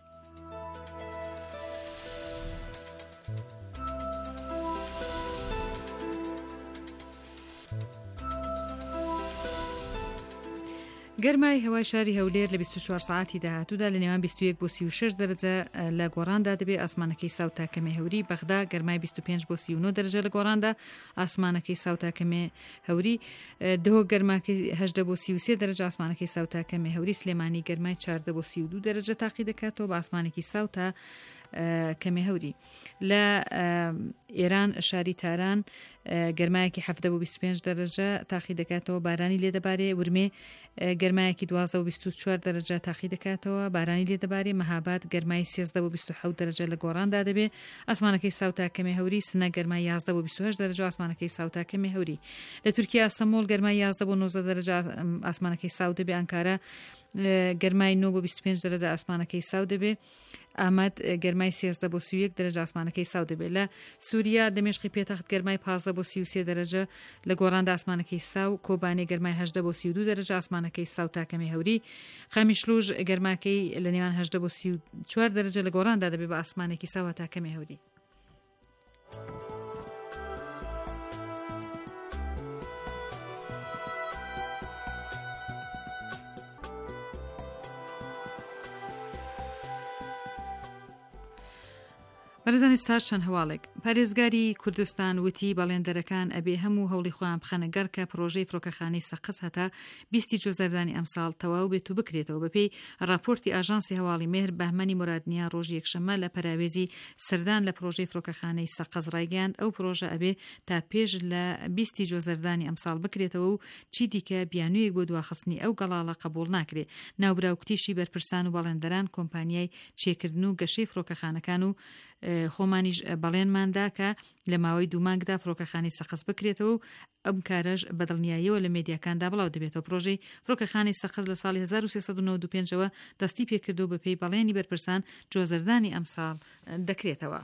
گەرمای هەوای شاری هەولێر لە بیست و چوار سەعاتی داهاتوودا لە نێوان بیست و یەک بۆ سی و شەش دەرەجە لە گۆڕاندا دەبێت. ئاسمانەکەی ساو تا کەمێ هەوری. بەغدا گەرمای بیست و پێنج بۆ سی و نۆ دەرەجە لە گۆڕاندا، ئاسمانەکەی ساو تا کەمێ هەوری. دهۆک گەرماکەی هەژدە بۆ سی و سێ دەرەجە، ئاسمانەکەی ساو تا کەمێ هەوری. سلێمانی گەرمای چاردە بۆ سی و دوو دەرەجە تاقی دەکاتەوە بە ئاسمانێکی ساو تا کەمێ هەوری. لە ئێران شاری تاران گەرمایەکی هەفتە بۆ بیست و پێنج دەرەجە تاقی دەکاتەوە، بارانی لێ دەبارێ. ورمێ گەرمایەکی دوازدە بۆ بیست و چوار دەرەجە تاقی دەکاتەوە، بارانی لێ دەبارێ. مەهاباد گەرمای سێزدە بۆ بیست و حەوت دەرەجە لە گۆڕاندا دەبێت، ئاسمانەکەی ساو تا کەمێ هەوری. سنە گەرمای یازدە بۆ بیست و هەشت دەرەجە، ئاسمانەکەی ساو تا کەمێ هەوری. لە تورکیا ئەستەمۆڵ گەرمای یازدە بۆ نۆزدە دەرەجە، ئاسمانەکەی ساو دەبێت. ئەنکارە گەرمای نۆ بۆ بیست و پێنج دەرەجە، ئاسمانەکەی ساو دەبێت. ئامەد گەرمای سێزدە بۆ سی و یەک دەرەجە، ئاسمانەکەی ساو دەبێت. لە سووریا دەمێشقی پێتەخت گەرمای پانزدە بۆ سی و سێ دەرەجە لە گۆڕاندا، ئاسمانەکەی ساو. کۆبانێ گەرمای هەژدە بۆ سی و دوو دەرەجە، ئاسمانەکەی ساو تا کەمێ هەوری. خامیشلوژ گەرماکەی لە نێوان هەژدە بۆ سی و چوار دەرەجە لە گۆڕاندا دەبێت بە ئاسمانێکی ساو تا کەمێ هەوری. بەرزانی ستار چەند هەواڵێک پارێزگاری کوردستان وتی بەڵێندەرەکان ئەبێ هەموو هەوڵی خۆیان بخەنە گەر کە پرۆژەی فڕۆکەخانەی سەقز هەتا بیستی جۆزەردانی ئەمساڵ تەواو بێت و بکرێتەوە بەپێی راپۆرتی ئاژانسی هەواڵی مێهر بەهمەنی مرادنیا ڕۆژی یەکشەممە لە پەراوێزی سەردان لە پرۆژەی فڕۆکەخانەی سەقز ڕایگەاند ئەو پرۆژە ئەبێ تا پێش لە بیستی جۆزەردانی ئەمساڵ بکرێتەوە و چی دیکە بیانوویەک بۆ دواخستنی ئەو گەڵاڵە قبول ناکرێت. ناوبراوکتیشی بەرپرسان و بەڵێندەران کۆمپانیای چێکردن و گەشەی فڕۆکەخانەکان و خۆمانیش بەڵێنماندا کە لە ماوەی دوو مانگدا فڕۆکەخانەی سەقز بکرێتەوە و ئەم کارەش بەدڵنیاییەوە لە مێدیاکاندا بڵاو دەبێتەوە. پرۆژەی فڕۆکەخانەی سەقز لە ساڵی هەزار و سێسەد و نۆڤە و پێنجەوە دەستی پێکردو بەپێی بەڵێنی بەرپرسان جۆزەردانی ئەمساڵ دەکرێتەوە.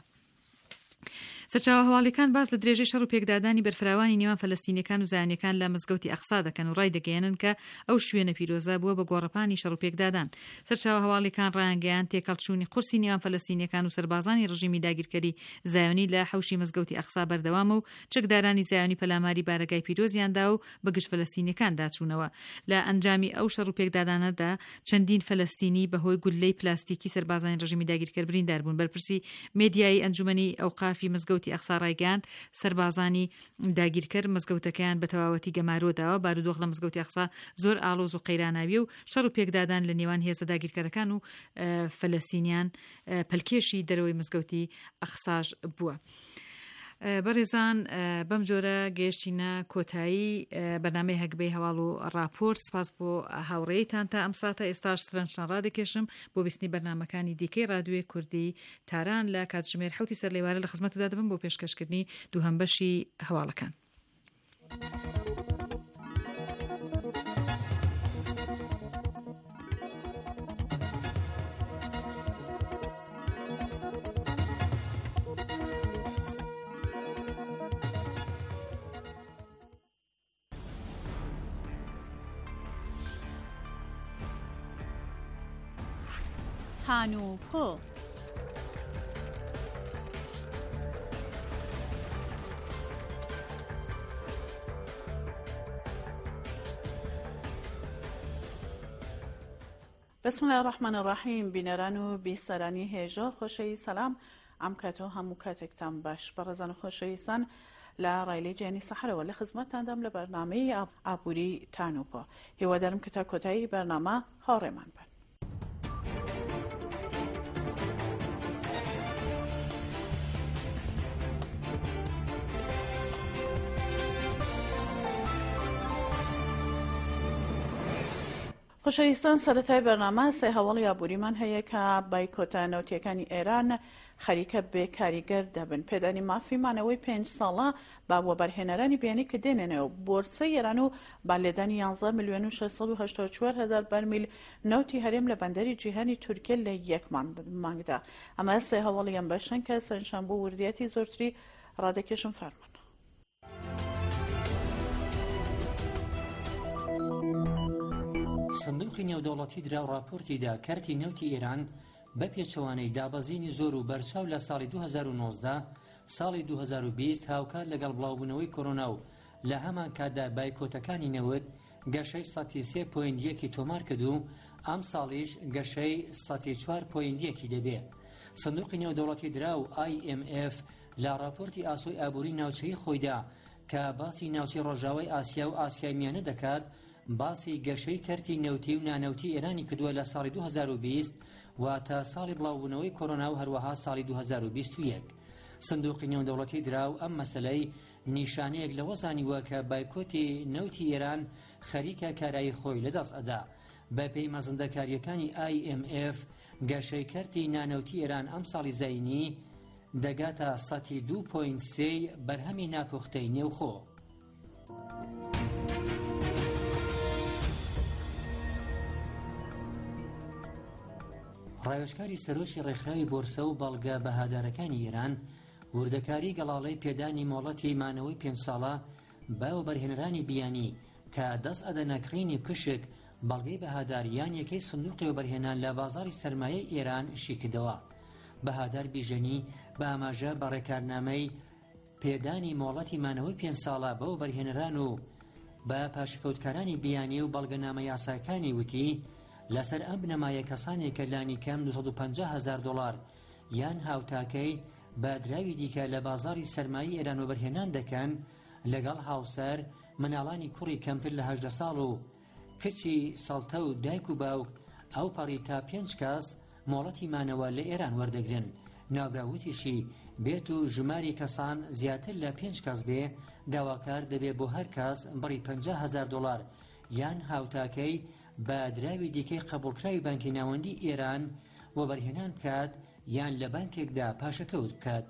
سەرچاوە هەواڵیەکان باس لە درێژەی شەڕ و پێکدادانی بەرفراوانی نێوان فەلەستینیەکان و زایانیەکان لە مزگەوتی ئەقسا دەکەن و ڕای دەگەیەنن کە ئەو شوێنە پیرۆزە بووە بە گۆڕەپانی شەڕ و پێکدادان. سەرچاوە هەواڵیەکان ڕایانگەیان تێکەڵچوونی قورسی نێوان فەلەستینیەکان و سەربازانی ڕژیمی داگیرکەری زایۆنی لە حەوشی مزگەوتی ئەقسا بەردەوامە و چەکدارانی زایۆنی پەلاماری بارەگای پیرۆزیاندا و بەگشت فەلەستینیەکان داچوونەوە. لە ئەنجامی ئەو شەڕ و پێکدادانەدا چەندین فەلەستینی بەهۆی گولەی پلاستیکی سەربازانی ڕژیمی داگیرکەر بریندار بوون. بەرپرسی مێدیای ئەنجومەنی ئەوقافی مزگەوتی ئەقسا ڕایگەاند سەربازانی داگیرکەر مزگەوتەکەیان بە تەواوەتی گەمارۆداوە. بارودۆخ لە مزگەوتی ئەقسا زۆر ئاڵۆز و قەیراناوی و شەڕ و پێکدادان لە نێوان هێزە داگیرکەرەکان و فەلەستینیان پەلکێشی دەرەوەی مزگەوتی ئەقساش بووە. بەڕێزان بەم جۆرە گەیشتینە کۆتایی بەنامەی هەگبەی هەواڵ و راپۆرت. سپاس بۆ هاوڕێیتان تا ئەم ساتە. ئێستاش سرنجتان ڕادەکێشم بۆ بیستنی بەرنامەکانی دیکەی رادیۆی کوردی تاران لە کاتژمێر حوتی سەر لێوارە لە خزمەتتدا دەبم بۆ پێشکەشکردنی دووهەم بەشی هەواڵەکان.
تانوپۆ بسم الله الرحمن الرحیم. بینەران و بیسەرانی هێژە خۆشەوی سەلام. ئەم کاتەوە هەموو کاتێکتان باش. بەڕێزان و خۆشەویستان لە ڕایلەی جیهانی سەحەرەوە لە خزمەتتاندام لە بەرنامەی ئابووری تانوپۆ. هیوادارم کە تا کۆتایی بەرنامە هاوڕێمان بن. خۆشەویستان سەرەتای بەرنامە سێ هەواڵی ئابووریمان هەیە کە بایکۆتە نەوتیەکانی ئێران خەریکە بێ کاریگەر دەبن. پێدانی مافیمانەوەی پێنج ساڵە با وەبەرهێنەرانی بیانی کە دێنێنەوە بۆرسە ئێران و با لێدانی یانزە میلیۆن و شەشسەد و هەشتا و چوار هەزار بەرمیل نەوتی هەرێم لە بەندەری جیهانی تورکیە لە یەک مانگدا. ئەمە سێ هەواڵی ئەم بەشن کە سەرنجام بۆ وردیەتی زۆرتری ڕادەکێشم فەرمان.
سندوقی نێودەوڵەتی درا راپۆرتیدا کارتی نەوتی ئێران بە پێچەوانەی دابەزینی زۆر و بەرچاو لە ساڵی دوو هەزار و نۆزدە ساڵی دوو هەزار و بیست هاوکات لەگەڵ بڵاوبوونەوەی کۆرۆنا و لە هەمان کاتدا بایکۆتەکانی نەوت گەشەی سەتی سێ پۆینت یەکی تۆمار کرد و ئەم ساڵیش گەشەی سەتی چوار پۆینت یەکی دەبێت. سندوقی نێودەوڵەتی درا و آی ئێم ئێف لە راپۆرتی ئاسۆی ئابووری ناوچەی خۆیدا کە باسی ناوچەی ڕۆژاوای ئاسیا و ئاسیای میانە دەکات باسی گەشەی کەرتی نەوتی و نانەوتی ئێرانی کردووە لە ساڵی دوو هەزار و بیست واتە ساڵی بڵاوبوونەوەی کۆرۆنا و هەروەها ساڵی دوو هەزار و بیست و یەک. سندوقی نێودەوڵەتی دراو ئەم مەسەلەی نیشانەیەک لەوە زانیوە کە بایکۆتی نەوتی ئێران خەریکە کارایی خۆی لەدەست ئەدا. بە پێی مەزەندەکاریەکانی آی ئێم ئێف گەشەی کەرتی نانەوتی ئێران ئەم ساڵی زەینی دەگاتە سەتی دوو پۆینت سێ بەرهەمی ناپوختەی نێوخۆ. ڕاوێژکاری سەرۆشی ڕێکخراوی بۆرسە و بەڵگە بەهادارەکانی ئێران وردەکاری گەڵاڵەی پێدانی مۆڵەتی مانەوەی پێنج ساڵە باوە بەرهێنەرانی بیانی کە دەست ئەدەنەکڕینی پشک بەڵگەی بەهاداریان یەکەی سندوقی وەبەرهێنان لە بازاری سەرمایەی ئێران شیکردەوە. بەهادار بیژەنی بە ئاماژە بە ڕێکارنامەی پێدانی مۆڵەتی مانەوەی پێنج ساڵە بەو بەرهێنەران و بە پاشکەوتکارانی بیانی و بەڵگەنامە یاساکانی وتی لەسەر ئەم بنەمایە کەسانێک کە لانی کەم دووسەد و پەنجا هەزار دۆڵار یان هاوتاکەی بە دراوی دیکە لە بازاری سەرمایی ئێران و بەرهێنان دەکەن لەگەڵ هاوسەر مناڵانی کوڕی کەمتر لە هەژدە ساڵ و کچی سەڵتە و دایک و باوک ئەو پەڕی تا پێنج کەس مۆڵەتی مانەوە لە ئێران وەردەگرن. ناوبراوتیشی بێت و ژماری کەسان زیاتر لە پێنج کەس بێ داواکار دەبێت بۆ هەر کەس بڕی پەنجا هەزار دۆڵار یان هاوتاکەی بە دراوی دیکەی قبولکراوی بانکی ناوەندی ئێران و بەرهێنان بکات یان لە بانکێکدا پاشەکەوت بکات.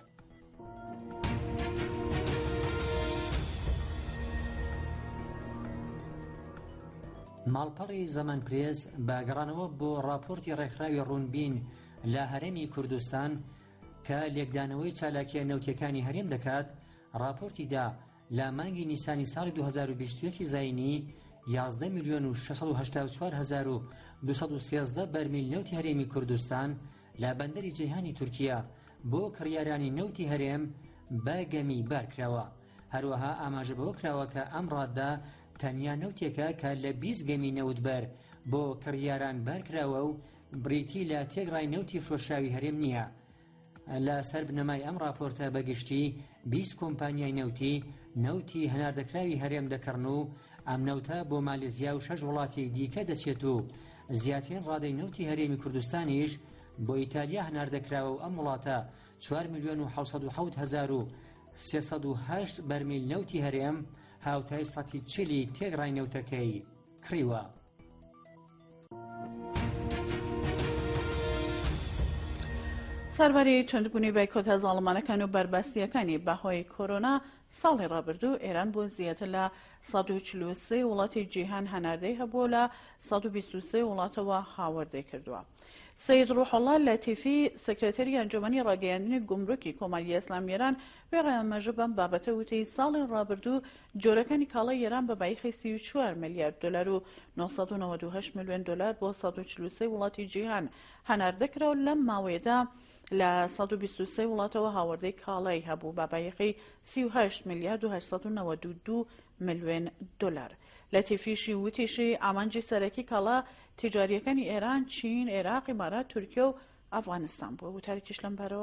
ماڵپەڕی زەمان پرێز بە گەڕانەوە بۆ راپۆرتی ڕێکخراوی ڕوونبین لە هەرێمی کوردستان کە لێکدانەوەی چالاکیە نەوتیەکانی هەرێم دەکات راپۆرتیدا لە مانگی نیسانی ساڵی دوو هەزار و بیست و یەک زاینی یازدە میلیۆن و شەشسەد و هەشتا و چوار هەزار و دووسەد و سێزدە بەرمیل نەوتی هەرێمی کوردستان لە بەندەری جەیهانی تورکیا بۆ کڕیارانی نەوتی هەرێم بە گەمی بارکراوە. هەروەها ئاماژە بەوە کراوە کە ئەم ڕاددا تەنیا نەوتێکە کە لە بیست گەمی نەوتبەر بۆ کڕیاران بارکراوە و بریتی لە تێگڕای نەوتی فرۆشراوی هەرێم نییە. لە سەر بنەمای ئەم راپۆرتە بەگشتی بیست کۆمپانیای نەوتی نەوتی هەناردەکراوی هەرێم دەکەڕن و ئەم نەوتە بۆ مالێزیا و شەش وڵاتی دیکە دەچێت و زیاترین ڕادەی نەوتی هەرێمی کوردستانیش بۆ ئیتالیا هەناردەکراوە و ئەم وڵاتە چوار میلیۆن و حەوت سەد و حەوت هەزار و سێسەد و هەشت بەرمیل نەوتی هەرێم هاوتای سەتی چلی تێگڕای نەوتەکەی کڕیوە.
سەرباری توندبوونی بایکۆتە زاڵمانەکان و بربەستیەکانی بەهۆی کۆرۆنا ساڵی ڕابردوو ئێران بۆ زیاتر لە سەد و چل و سێ وڵاتی جیهان هەناردەی هەبوو لە سەد و بیست و سێ وڵاتەوە هاوردەی کردووە. سید ڕوحڵڵا لەتیفی سکرتێری ئەنجومەنی ڕاگەیاندنی گومرکی کۆماریە ئیسلامی ئێران وێڕایەمەژە بەم بابەتە وتی ساڵی ڕابردوو جۆرەکانی کاڵای ئێران بە بایخی سی و چوار ملیارد دۆلار و نۆسەد و نەوەد و هەشت میلیۆن دۆلار بۆ سەد و چل و سێ وڵاتی جیهان هەناردەکرا و لەم ماوەیەدا لە سەد و بیست و سێ وڵاتەوە هاوردەی کاڵای هەبوو بە بایخی سی و هەشت میلیارد و هەشتصد و نەوەد و دوو میلیۆن دۆلار. لەتیفیشی وتیشی ئامانجی سەرەکی کاڵا تیجاریەکانی ئێران، چین، عێراق، ئیمارات، تورکیا و ئەفغانستان بووە. وتارێکیش لەم بارەوە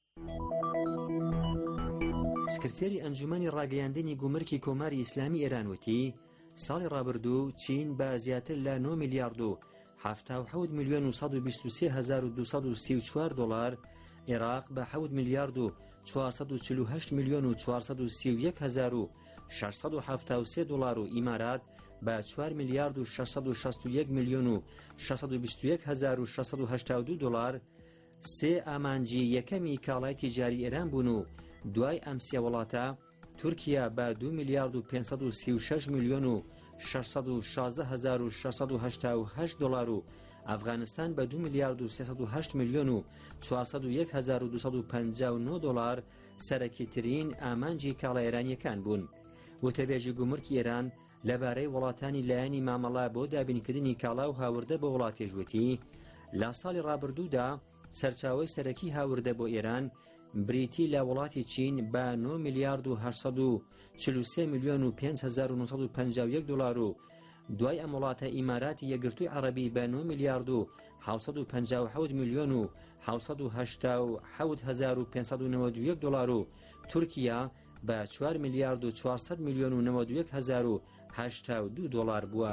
سکرتێری ئەنجومەنی ڕاگەیاندنی گومرکی کۆماری ئیسلامی ئێران وتی ساڵی ڕابردوو چین بە زیاتر لە نۆ میلیارد و هەفتاد و حەوت میلیۆن و سەد و بیست و سێ هەزار و دووسەد و سی و چوار دۆلار، عێراق بە حەوت میلیارد و چوارسەد و چل و هەشت میلیۆن و چوارسەد و سی و یەک هەزار و شەشسەد و هەفتاد و سێ دۆلار و ئیمارات بە چوار میلیارد و شەشسەد و شەست و یەک میلیۆن و شەشسەد و بیست و یەک هەزار و شەشسەد و هەشتا و دوو دۆلار. سێ ئامانجی یەکەمی کاڵای تیجاری ئێران بوون و دوای ئەم سێ وڵاتە تورکیا بە دو میلیارد و پێنجسەد و سی و شەش میلیۆن و شەشسەد و شازدە هەزار و شەشسەد و هەشتا و هەشت دۆلار و ئەفغانستان بە دو میلیارد و سێسەد و هەشت میلیۆن و چوارسەد و یەک هەزار و دووسەد و پەنجا و نۆ دۆلار سەرەکیترین ئامانجی کاڵای ئێرانیەکان بوون. وتەبێژی گومرکی ئێران لەبارەی وڵاتانی لایەنی مامەڵە بۆ دابینکردنی کاڵا و هاوردە بە وڵاتێژوەتی لە ساڵی ڕابردوودا سەرچاوەی سەرەکی هاوردە بۆ ئێران بریتی لە وڵاتی چین بە نۆ میلیارد و هەشتصد و چل و سێ میلیۆن و پێنج هەزار و نۆسەد و پەنجا و یەک دۆلار و دوای ئەم وڵاتە ئیماراتی یەکگرتووی عەرەبی بە نۆ میلیارد و حەوت سەد و پەنجا و حەوت میلیۆن و حەوت سەد و هەشتا و حەوت هەزار و پێنجسەد و نەوەد و یەک دۆلار و تورکیا بە چوار میلیارد و چوارسەد میلیۆن و نەوەد و یەک هەزار و هەشتا و دوو دۆلار بووە.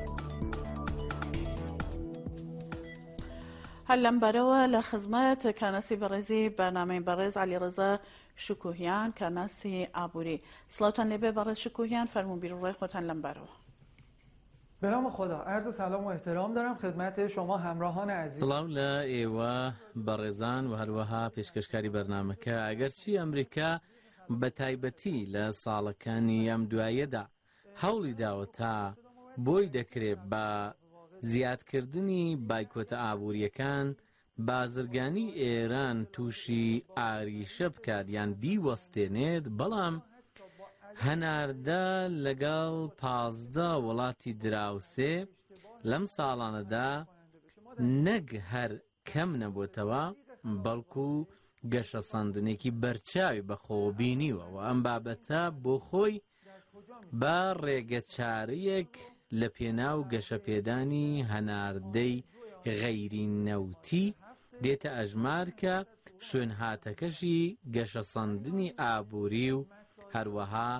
هەر لەم بەرەوە لە خزمەت کاناسی بەڕێزی بەرنامەی بەڕێز عەلیڕەزا شکوهیان کاناسی ئابووری. سڵاوتان لێبێ بەڕێز شکوهیان، فەرموون بیرڕای خۆتان لەم بەرەوە.
به نام خدا، عرض سلام و احترام دارم خدمت شما همراهان عزیز.
سڵاو لە ئێوە بەڕێزان و هەروەها پێشکەشکاری بەرنامەکە. ئەگەرچی ئەمریکا بە تایبەتی لە ساڵەکانی ئەم دوایەدا هەوڵی داوە تا بۆی دەکرێت بە زیادکردنی بایکۆتە ئابووریەکان بازرگانی ئێران تووشی ئاریشە بکات یان بیوەستێنێت، بەڵام هەناردە لەگەڵ پازدە وڵاتی دراوسێ لەم ساڵانەدا نەک هەر کەم نەبووتەوە، بەڵکو گەشە سەندنێکی بەرچاوی بەخۆوە بینیوە و ئەم بابەتە بۆ خۆی بە ڕێگەچارەیەک لە پێناو گەشەپێدانی هەناردەی غەیری نەوتی دێتە ئەژمار کە شوێن هاتەکەشی گەشە سەندنی ئابووری و هەروەها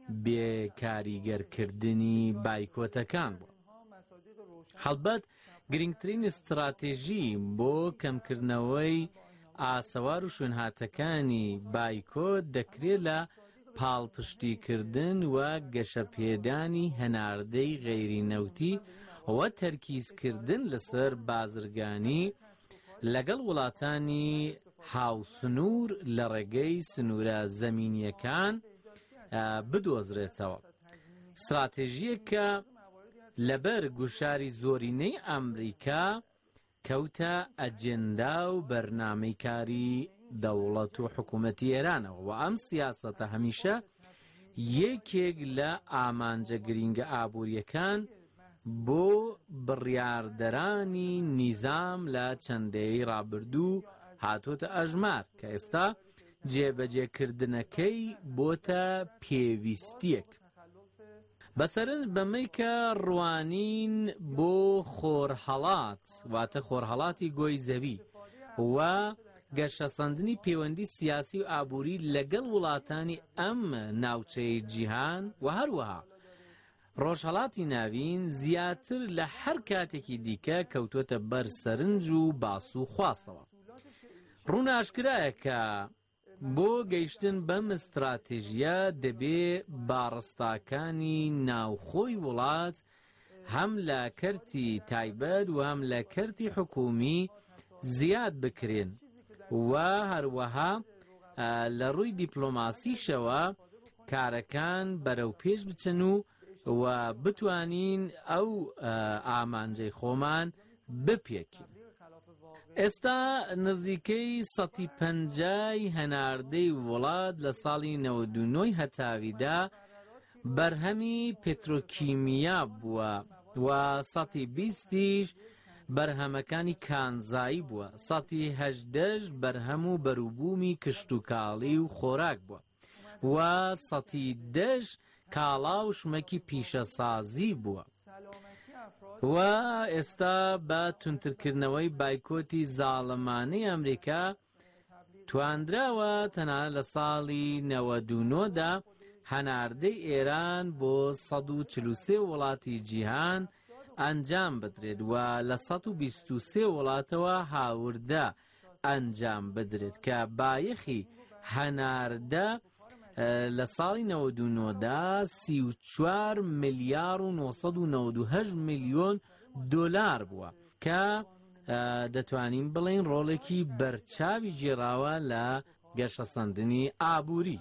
بێکاریگەرکردنی بایکۆتەکان بووە. هەڵبەت گرنگترین استراتێژی بۆ کەمکردنەوەی ئاسەوار و شوێنهاتەکانی بایکۆت دەکرێت لە پاڵپشتیکردن و گەشەپێدانی هەناردەی غەیری نەوتی و تەرکیزکردن لەسەر بازرگانی لەگەڵ وڵاتانی هاوسنوور لە ڕێگەی سنوورە زەمینیەکان بدۆزرێتەوە. استراتێژیە کە لەبەر گوشاری زۆرینەی ئەمریکا کەوتە ئەجێندا و بەرنامەی کاری دەوڵەت و حکوومەتی ئێرانەوە و ئەم سیاسەتە هەمیشە یەکێک لە ئامانجە گرینگە ئابوووریەکان بۆ بڕیاردەرانی نیزام لە چەندەیەی ڕابردوو هاتۆتە ئەژمار کە ئێستا جێبەجێکردنەکەی بۆتە پێویستیەک. بەسەرنج بەمەی کە ڕوانین بۆ خۆرهەڵات واتە خۆرهەڵاتی گۆی زەوی و گەشەسەندنی پەیوەندی سیاسی و ئابووری لەگەڵ وڵاتانی ئەم ناوچەی جیهان و هەروەها ڕۆژهەڵاتی ناوین زیاتر لە هەر کاتێکی دیکە کەوتوتە بەر سەرنج و باس و خواسەوە. ڕووناشکرایە کە بۆ گەیشتن بەم استراتێژیە دەبێ باڕستاکانی ناوخۆی وڵات هەم لە کەرتی تایبەت و هەم لە کەرتی حکومی زیاد بکرێن و هەروەها لە ڕووی دیپلۆماسیشەوە کارەکان بەرەو پێش بچن و و بتوانین ئەو ئامانجەی خۆمان بپێکین. ئێستا نزیکەی سەدی پەنجای هەناردەی وڵات لە ساڵی نەوەد و نۆی هەتاویدا بەرهەمی پێترۆکیمیا بووە و سەدی بیستیش بەرهەمەکانی کانزایی بووە. سەدی هەژدەش بەرهەم و بەرووبوومی کشتوکاڵی و خۆراک بووە و سەدی دەش کاڵا و شمەکی پیشەسازی بووە و ئێستا بە تونترکردنەوەی بایکۆتی زاڵەمانەی ئەمریکا تواندراوە تەنانەت لە ساڵی نەوەد و نۆدا هەناردەی ئێران بۆ سەد و چل و سێ وڵاتی جیهان ئەنجام بدرێت و لە سەد و بیست و سێ وڵاتەوە هاوردە ئەنجام بدرێت کە بایەخی هەناردە لە ساڵی نەوەد و نۆدا سی و چوار ملیار و نۆسەد و نەوەد و هەشت میلیۆن دۆلار بووە کە دەتوانین بڵێن ڕۆڵێکی بەرچاوی جێراوە لە گەشەسەندنی ئابووری.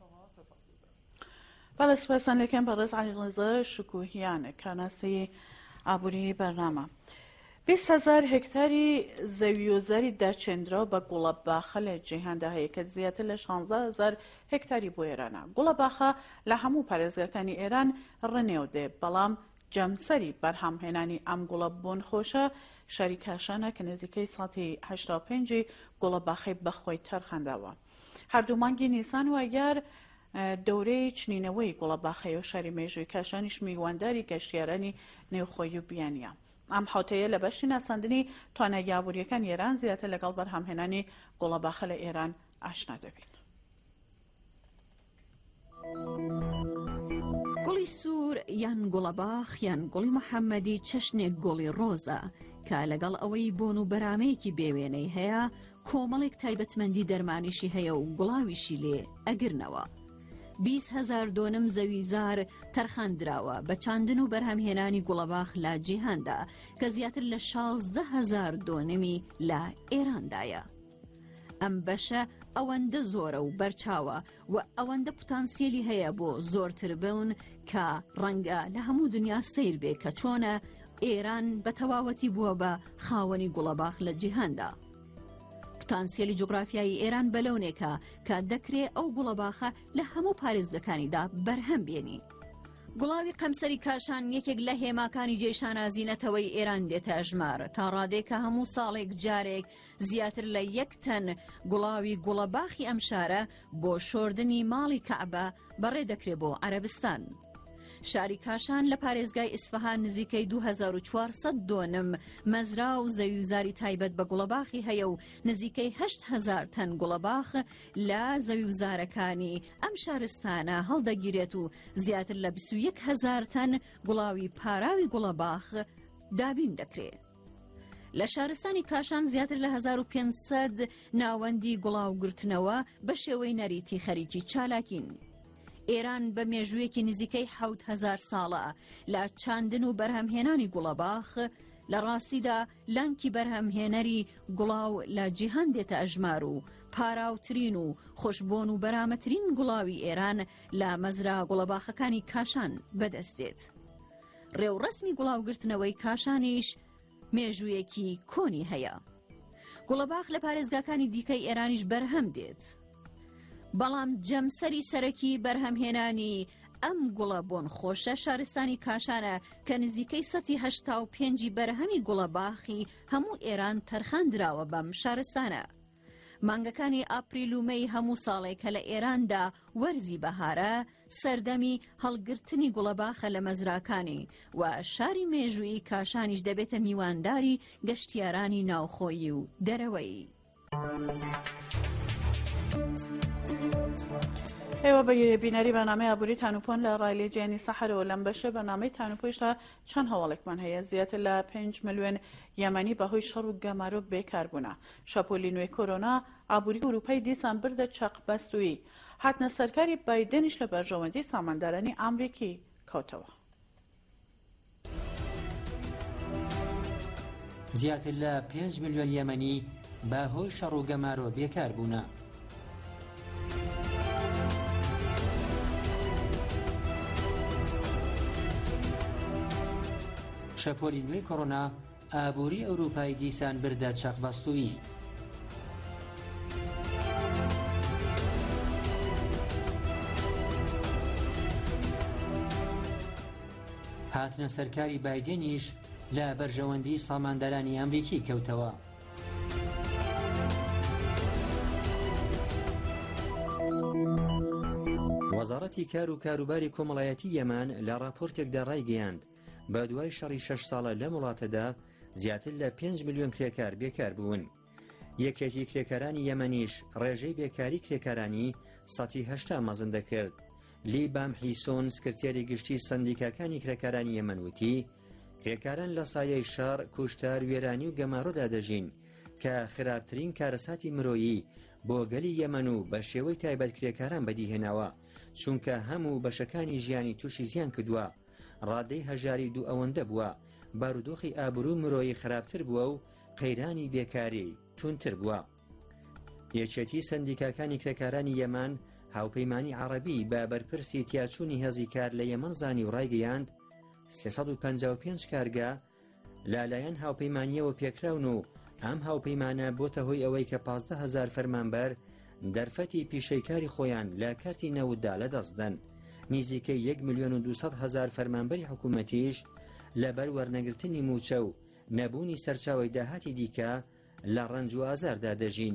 بەڵێ سوپاسان لەکەم بەڕێز عەلیڕێزا شکوهیانە کارناسی ئابووری بەرنامە. بیست هزار هکتاری زەویۆزاری دەرچێنراوە بە گوڵەباخە لە جیهاندا هەیە کە زیاتر لە شانزدە هەزار هکتاری بۆ ئێرانە. گوڵەباخە لە هەموو پارێزگاکانی ئێران ڕنێو دێ، بەڵام جەمسەری بەرهەمهێنانی ئەم گوڵە بۆن خۆشە شاری کاشانە کە نزیکەی سەدی هەشتا و پێنجی گوڵەباخەی بەخۆی تەرخەنداوە. هەردوو مانگی نیسان و ئەگەر دەورەی چنینەوەی گوڵەباخەیە و شاری مێژووی کاشانیش میوانداری گەشتیارانی نێوخۆی و بیانیە. ئەم حوتەیە لە بەشی ناساندنی توانای ئابووریەکان ئێران زیاتر لەگەڵ بەرهەمهێنانی گوڵەباخە لە ئێران ئاشنا دەبین.
گوڵی سوور یان گوڵەباخ یان گوڵی محەممەدی چەشنێک گۆڵی ڕۆزە کە لەگەڵ ئەوەی بۆن و بەرامەیەکی بێوێنەی هەیە کۆمەڵێک تایبەتمەندی دەرمانیشی هەیە و گوڵاویشی لێ ئەگرنەوە. بیست هزار دۆنم زەویزار تەرخاندراوە بە چاندن و بەرهەمهێنانی گوڵەباخ لە جیهاندا کە زیاتر لە شازدە هزار دۆنمی لە ئێراندایە. ئەم بەشە ئەوەندە زۆرە و بەرچاوە و ئەوەندە پوتانسیێلی هەیە بۆ زۆرتر بوون کە ڕەنگە لە هەموو دنیا سیر بێ کە چۆنە ئێران بە تەواوەتی بووە بە خاوەنی گوڵەباخ لە جیهاندا. پوتانسیێلی جوگرافیایی ئێران بەلەونێکە کە دەکرێت ئەو گوڵەباخە لە هەموو پارێزگەکانیدا بەرهەم بێنی. گوڵاوی قەمسەری کاشان یەکێک لە هێماکانی جێشانازینەتەوەی ئێران دێتە ئەژمار تا ڕادێکە هەموو ساڵێک جارێک زیاتر لە یەک تەن گوڵاوی گوڵەباخی ئەم شارە بۆ شۆردنی ماڵی کەعبە بەڕێ دەکرێت بۆ عەرەبستان. شاری کاشان لە پارێزگای ئیسفەهان نزیکەی دوو هەزار و چوارسەد دۆنم مەزرا و زەویوزاری تایبەت بە گوڵەباخی هەیە و نزیکەی هەشت هەزار تەن گوڵەباخ لە زەویوزارەکانی ئەم شارستانە هەڵدەگیرێت و زیاتر لە بیست و یەک هەزار تەن گوڵاوی پاراوی گوڵەباخ دابین دەکرێت. لە شارستانی کاشان زیاتر لە هەزار و پێنج سەد ناوەندی گوڵاوگرتنەوە بە شێوەی نەریتی خەریکی چالاکین. ئێران بە مێژوویەکی نزیکەی حەوت هەزار ساڵە لە چاندن و بەرهەمهێنانی گوڵەباخ لە ڕاستیدا لانکی بەرهەمهێنەری گوڵاو لە جیهان دێتە ئەژمار و پاراوترین و خۆشبۆن و بەرامەترین گوڵاوی ئێران لە مەزرا گوڵەباخەکانی کاشان بەدەستێت. ڕێوڕەسمی گوڵاوگرتنەوەی کاشانیش مێژوویەکی کۆنی هەیە. گوڵەباخ لە پارێزگاکانی دیکەی ئێرانیش بەرهەم دێت. بەڵام جەمسەری سەرەکی بەرهەمهێنانی ئەم گوڵە بۆن خۆشە شارستانی کاشانە کە نزیکەی سەتی هەشتا و پێنجی بەرهەمی گوڵەباخی هەموو ئێران تەرخاندراوە بەم شارستانە. مانگەکانی ئاپریل و مەی هەموو ساڵێک کە لە ئێراندا وەرزی بەهارە سەردەمی هەڵگرتنی گوڵەباخە لە مەزراکانی و شاری مێژووی کاشانیش دەبێتە میوانداری گەشتیارانی ناوخۆیی و دەرەوەی.
ئێوە بە بینەری بەنامەی ئابووری تانوپۆن لە ڕایلی جێنی سەحەرەوە لەم بەشە بەنامەی تانوپۆیشدا چەند هەواڵێکمان هەیە. زیاتر لە پێنج ملیۆن یەمەنی بەهۆی شەڕ و گەمارۆ بێکاربوونە. شەپۆلی نوێی کۆرۆنا ئابووری ئوروپای دیسان بردە چەقبەستووی. هاتنە سەرکاری بایدنیش لە بەرژەوەندی ساماندارانی ئامریکی کەوتەوە.
زیاتر لە پێنج ملیۆن یەمەنی بەهۆی شەڕ و گەمارۆ بێکاربوونە. شەپۆلی نوێی کۆڕۆنا ئابووری ئەوروپای دیسان بردە چەقبەستووی. هاتنە سەرکاری بایدێنیش لە بەرژەوەندی ساماندارانی ئەمریکی کەوتەوە. وەزارەتی کار و کاروباری کۆمەڵایەتی یەمان لە راپۆرتێکدا ڕایگەیاند بە دوای شەڕی شەش ساڵە لە وڵاتەدا زیاتر لە پێنج ملیۆن کرێکار بێکار بوون. یەکێتی کرێکارانی یەمەنیش ڕێژەی بێکاری کرێکارانی سەتی هەشتا مەزن دەکرد. لی بام حیسۆن سکرتێری گشتی سندیکاکانی کرێکارانی یەمەن وتی کرێکاران لە سایەی شەڕ، کوشتار، وێرانی و گەمارۆدا دەژین کە خراپترین کارەساتی مرۆیی بۆ گەلی یەمەن و بە شێوەی تایبەت کرێکاران بەدیهێناوە چونکە هەموو بەشەکانی ژیانی تووشی زیان کردووە. ڕادەی هەژاری دوو ئەوەندە بووە، بارودۆخی ئابرو مرۆیی خراپتر بووە و قەیرانی بێکاری تونتر بووە. یەکێتی سندیکاکانی کرێکارانی یەمان هاوپەیمانی عەرەبی بە بەرپرسی تیاچوونی هێزی کار لە یەمەن زانی و ڕایگەیاند سێسەد و پەنجا و پێنج کارگا لالایەن هاوپەیمانیەوە پێکراون و ئەم هاوپەیمانە بۆتە هۆی ئەوەی کە پازدە هەزار فەرمانبەر دەرفەتی پیشەیکاری خۆیان لە کارتی نەوتدا لەدەست بدەن. نزیکەی یەک ملیۆن و دووسەد هەزار فەرمانبەری حکوومەتیش لەبەر وەرنەگرتنی موچە و نەبوونی سەرچاوی داهاتی دیکە لە ڕەنج و ئازاردا دەژین.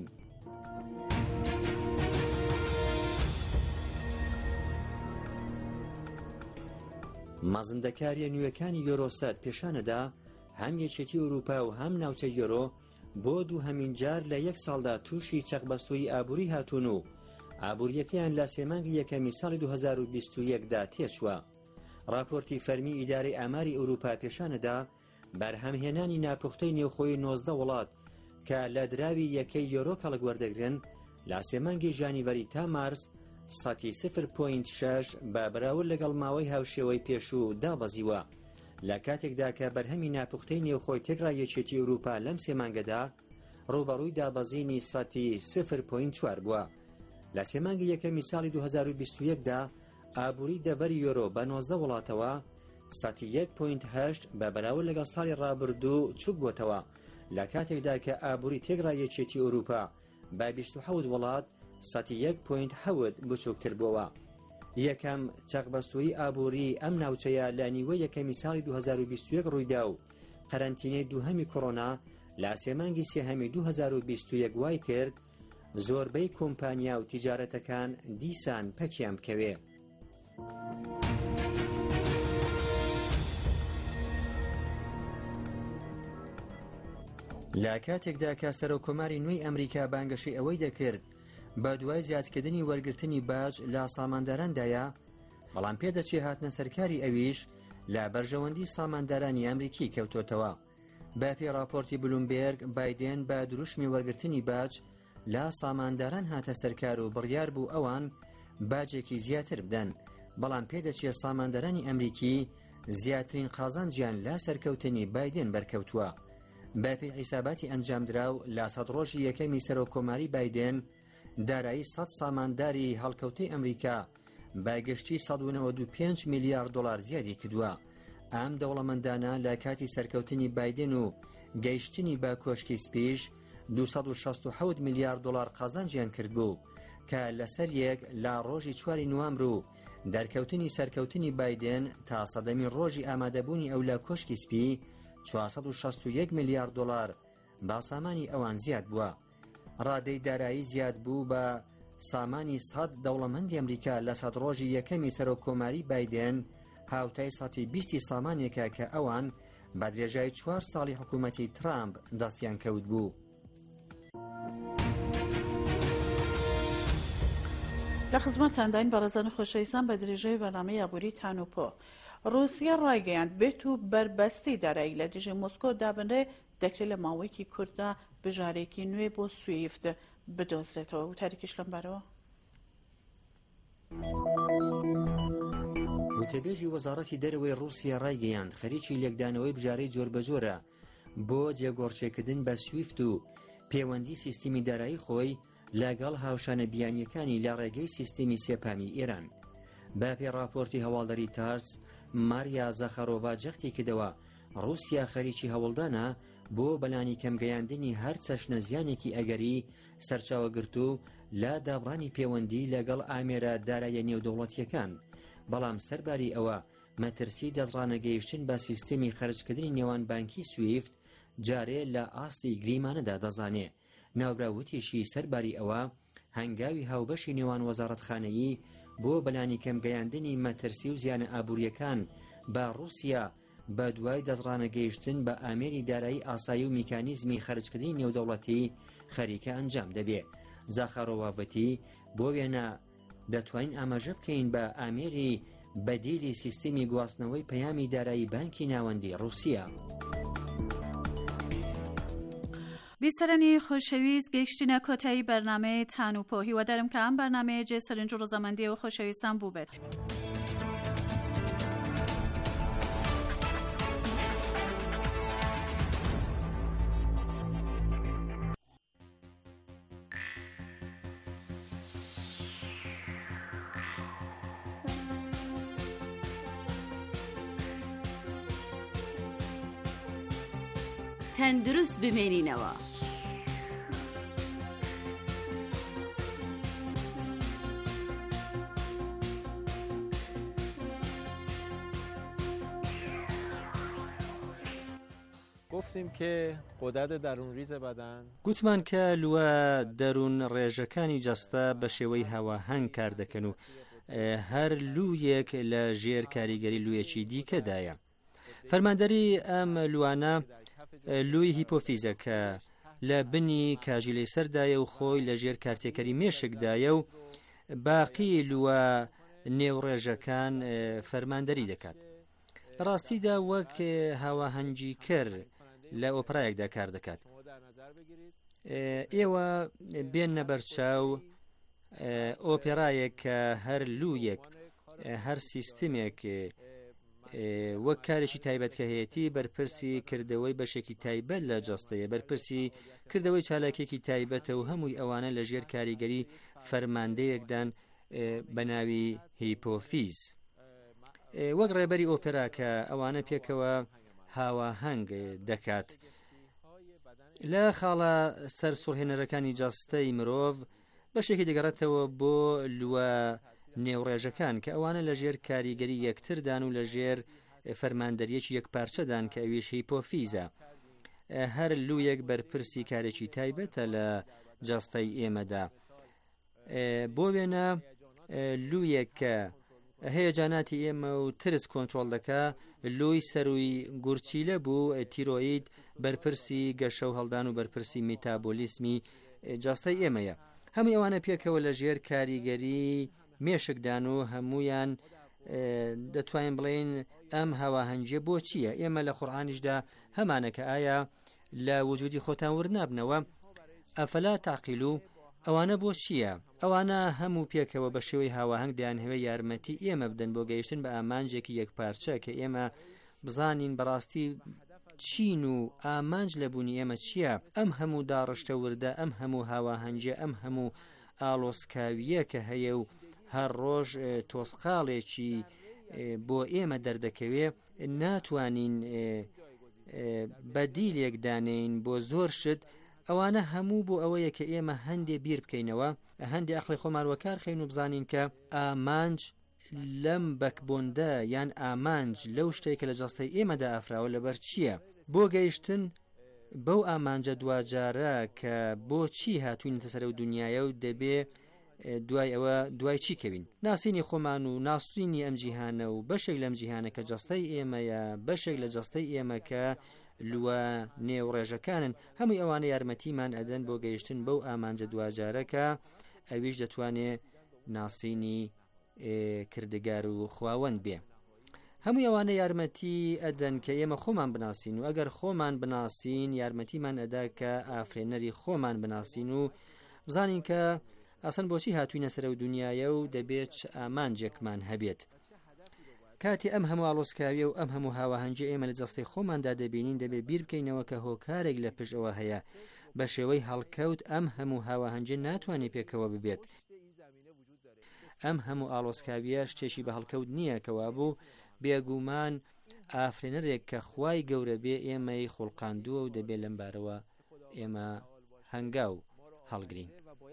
مەزندەکاریە نوێەکانی یۆرۆسەت پێشانەدا هەم یەکێتی ئەوروپا و هەم ناوچە یۆرۆ بۆ دوو هەمین جار لە یەک ساڵدا تووشی چەقبەستووی ئابووری هاتوون و ئابووریەکەیان لە سێمانگی یەکەمی ساڵی دوو هەزار و بیست و یەکدا تێچووە. راپۆرتی فەرمی ئیدارەی ئاماری ئەوروپا پێشانەدا بەرهەمهێنانی ناپوختەی نێوخۆی نۆزدە وڵات کە لە دراوی یەکەی یۆرۆ کەڵک وەردەگرن لە سێمانگی ژانیڤەری تا مارس سەتی سفر پۆینت شەش بە بەراورد لەگەڵ ماوەی هاوشێوەی پێشوو دابەزیوە. لە کاتێکدا کە بەرهەمی ناپوختەی نێوخۆی تێکرا یەکێتی ئەوروپا لەم سێمانگەدا ڕوبەڕووی دابەزینی سەتی سفر پۆینت چوار بووە. لە سێمانگی یەکەمی ساڵی دوو هەزار و بیست و یەکدا ئابووری دەڤەری یۆرۆ بە نۆزدە وڵاتەوە سەتی یەک پۆینت هەشت بە بەراورد لەگەڵ ساڵی ڕابردوو چوک بووەتەوە لە کاتێکدا کە ئابووری تێکرا یەکێتی ئەوروپا بە بیست و حەوت وڵات سەتی یەک پۆینت حەوت بچووکتر بووەوە.
یەکەم چەقبەستووی ئابووری ئەم ناوچەیە لە نیوەی یەکەمی ساڵی دوو هەزار و بیست و یەک ڕوویدا و قەرەنتینەی دووهەمی کۆڕۆنا لە سێمانگی سێهەمی دوو هەزار و بیست و یەک وای کرد زۆربەی کۆمپانیا و تیجارەتەکان دیسان پەکیان بکەوێ. لە کاتێکدا کە سەرۆکۆماری نوێی ئەمریکا بانگەشی ئەوەی دەکرد بە دوای زیادکردنی وەرگرتنی باج لە سامانداراندایە، بەڵام پێدەچێ هاتنە سەرکاری ئەویش لە بەرژەوەندی ساماندارانی ئەمریکی کەوتۆتەوە. بە پێی راپۆرتی بلومبێرگ، بایدێن بە دروشمی وەرگرتنی باج لە سامانداران هاتە سەرکار و بڕیار بوو ئەوان باجێکی زیاتر بدەن، بەڵام پێدەچێ ساماندارانی ئەمریکی زیاترین قازانجیان لە سەرکەوتنی بایدێن بەرکەوتووە. بە پێی حیساباتی ئەنجامدراو لە سەد ڕۆژی یەکەمی سەرۆکۆماری بایدێن، دارایی سەد سامانداری هەڵکەوتەی ئەمریکا باگشتی سەد و نەوەت و پێنج میلیارد دۆلار زیادی کردووە. ئەم دەوڵەمەندانە لە کاتی سەرکەوتنی بایدێن و گەیشتنی بە کۆشکی سپیش دووسەد و شەست و حەوت میلیارد دۆلار قازانجیان کردبوو کە لەسەر یەک لە ڕۆژی چواری نوامبر و دەرکەوتنی سەرکەوتنی بایدێن تا سەدەمی ڕۆژی ئامادەبوونی ئەو لە کۆشکی سپی چوارسەد و شەست و یەک میلیارد دۆلار با سامانی ئەوان زیاد بووە. ڕادەی دارایی زیاد بوو بە سامانی سەد دەوڵەمەندی ئەمریکا لە سەد ڕۆژی یەکەمی سەرۆکۆماری بایدێن هاوتای سەتی بیستی سامانێکە کە ئەوان بە درێژای چوار ساڵی حکوومەتی ترامپ دەستیان کەوت بوو.
لە خزمەتتانداین بەڕێزان خۆشەویستان بە درێژەی بەنامەی ئابووری تانوپۆ رووسیا ڕایگەیاند بێت و بربەستی دارایی لە دژی مۆسکۆ دابنرێ دەکرێت لە ماوەیەکی کووردا بژارێکی نوێ بۆ سویفت بدۆزرێتەوە. و تاریکیش لەم بارەوە
وتەبێژی وەزارەتی دەرەوەی رووسیا ڕایگەیاند خەریکی لێکدانەوەی بژارەی جۆربەجۆرە بۆ جێگۆڕچێکردن بە سویفت و پەیوەندی سیستمی دارایی خۆی لەگەڵ هاوشانە بیانیەکانی لە ڕێگەی سیستمی سێپامی ئێران. بە پێی راپۆرتی هەواڵدەری تارس، ماریا زەخەرۆڤا جەختی کردەوە رووسیا خەریکی هەوڵدانە بۆ بەلانی کەمگەیاندنی هەر چەشنە زیانێکی ئەگەری سەرچاوەگرت و لە دابڕانی پەیوەندی لەگەڵ ئامێرە داراییە نێودەوڵەتیەکان، بەڵام سەرباری ئەوە مەترسی دەزڕانەگەیشتن بە سیستمی خەرجکردنی نێوان بانکی سویفت جارێ لە ئاستی گریمانەدا دەزانێ. ناوبراوتیشی سەرباری ئەوە هەنگاوی هاوبەشی نێوان وەزارەتخانەیی بۆ بەلانی کەمگەیاندنی مەترسی و زیانە ئابوووریەکان بە رووسیا بە دوای دەزڕانەگەیشتن بە ئامێری دارایی ئاسایی و میکانیزمی خەرجکردنی نێودەوڵەتی خەریکە ئەنجام دەبێ. زاخەرۆڤاڤەتی بۆ وێنە دەتوانین ئاماژە بکەین بە ئامێری بەدیلی سیستمی گواستنەوەی پەیامی دارایی بانکی ناوەندی رووسیا.
بیسەرانی خۆشەویست گەیشتنە کۆتایی بەرنامەی تانوپۆ هیوادارم کە ئەم بەرنامەیە جێ سەرنج و ڕۆزەمەندی و خۆشەویستان بوو بێت.
تەندروست بمێنینەوە.
گفتیم که غدد درونریز بدن
گوتمان کە لووە دەروون ڕێژەکانی جەستە بە شێوەی هەواهەنگ کار دەکەن و هەر لوویەک لە ژێر کاریگەری لوویەکی دیکەدایە. فەرماندەری ئەم لوانە لووی هیپۆفیزە کە لە بنی کاژیلەی سەردایە و خۆی لە ژێر کارتێکەری مێشکدایە و باقی لووە نێوڕێژەکان فەرماندەری دەکات. ڕاستیدا وەک هاواهەنگی کرد لە ئۆپرایەکدا کار دەکات. ئێوە بێنە بەرچاو ئۆپێرایەک کە هەر لوویەک هەر سیستمێک وەک کارێکی تایبەتکەهەیەتی بەرپرسی کردەوەی بەشێکی تایبەت لە جەستەیە، بەرپرسی کردەوەی چالاکێکی تایبەتە و هەمووی ئەوانە لە ژێر کاریگەری فەرماندەیەکدان بە ناوی هیپۆفیز. وەک ڕێبەری ئۆپێرا کە ئەوانە پێکەوە هاواهەنگ دەکات. لە خاڵە سەر سوڕهێنەرەکانی جەستەی مرۆڤ بەشێکی دەگەڕێتەوە بۆ لووە نێوڕێژەکان کە ئەوانە لە ژێر کاریگەری یەکتردان و لە ژێر فەرماندەریەکی یەکپارچەدان کە ئەویش هیپۆفیزە. هەر لوویەک بەرپرسی کارێکی تایبەتە لە جەستەی ئێمەدا. بۆ وێنە لوویەک کە هەیەجاناتی ئێمە و ترس کۆنتترۆل دەکا، لۆی سەروی گورچیلە بوو، تیرۆید بەرپرسی گەشە و هەڵدان و بەرپرسی میتابۆلیسمی جاستەی ئێمەیە. هەموو ئەوانە پێکەوە لە ژێر کاریگەری مێشکدان و هەمویان دەتوانین بڵێن ئەم هاواهەنگیە بۆ چییە؟ ئێمە لە قورئانیشدا هەمانەکە ئایا لە وجودی خۆتان وەرنابنەوە؟ ئەفەلا تاقیلو ئەوانە بۆ چییە؟ ئەوانە هەموو پێکەوە بە شێوەی هاواهەنگ دەیانهەوێ یارمەتی ئێمە بدەن بۆ گەیشتن بە ئامانجێکی یەکپارچە کە ئێمە بزانین بەڕاستی چین و ئامانج لەبوونی ئێمە چییە؟ ئەم هەموو داڕشتە وردە، ئەم هەموو هاواهەنگیە، ئەم هەموو ئالۆسکاویە کە هەیە و هەر ڕۆژ تۆسقاڵێکی بۆ ئێمە دەردەکەوێ، ناتوانین بەدیلێک دانین بۆ زۆر شت. ئەوانە هەموو بۆ ئەوەیە کە ئێمە هەندێ بیر بکەینەوە، هەندێ ئەخڵی خۆمان وەکار خەین و بزانین کە ئامانج لەم بەکبۆندە یان ئامانج لەو شتێکە لە جەستەی ئێمەدا ئافراوە لەبەر چییە؟ بۆ گەیشتن بەو ئامانجە دوجارە کە بۆ چی هاتوینتە سەر و دنیاە و دەبێ دوای ئەوە دوای چی کەوین؟ ناسینی خۆمان و ناسوینی ئەم جیهانە و بەشێک لەم جیهانە کە جەستەی ئێمەیە، بەشێک لە جەستەی ئێمە کە لووە نێوڕێژەکانن، هەمووی ئەوانە یارمەتیمان ئەدەن بۆ گەیشتن بەو ئامانجە دوجارەکە ئەویش دەتوانێت ناسینی کردگار و خواوەند بێ. هەمووی ئەوانە یارمەتی ئەدەن کە ئێمە خۆمان بناسین و ئەگەر خۆمان بناسین یارمەتیمان ئەدا کە ئافرێنەری خۆمان بناسین و بزانین کە ئاسان بۆچی هاتوینە سەر و دنیاە و دەبێت ئامانجێکمان هەبێت. کاتی ئەم هەموو ئاڵۆسکاویە و ئەم هەموو هاواهەنگی ئێمە لە جەستەی خۆماندا دەبینین، دەبێ بیر بکەینەوە کە هۆکارێک لە پشت ئەوە هەیە. بە شێوەی هەڵکەوت ئەم هەموو هاواهەنگی ناتوانێت پێکەوە ببێت. ئەم هەموو ئاڵۆسکاویە شتێکی بە هەڵکەوت نییە کەوا بوو بێگومان ئافرێنەرێک کە خوای گەورە بێ ئێمەی خوڵقاندووە و دەبێت لەم بارەوە ئێمە هەنگاو هەڵگرین.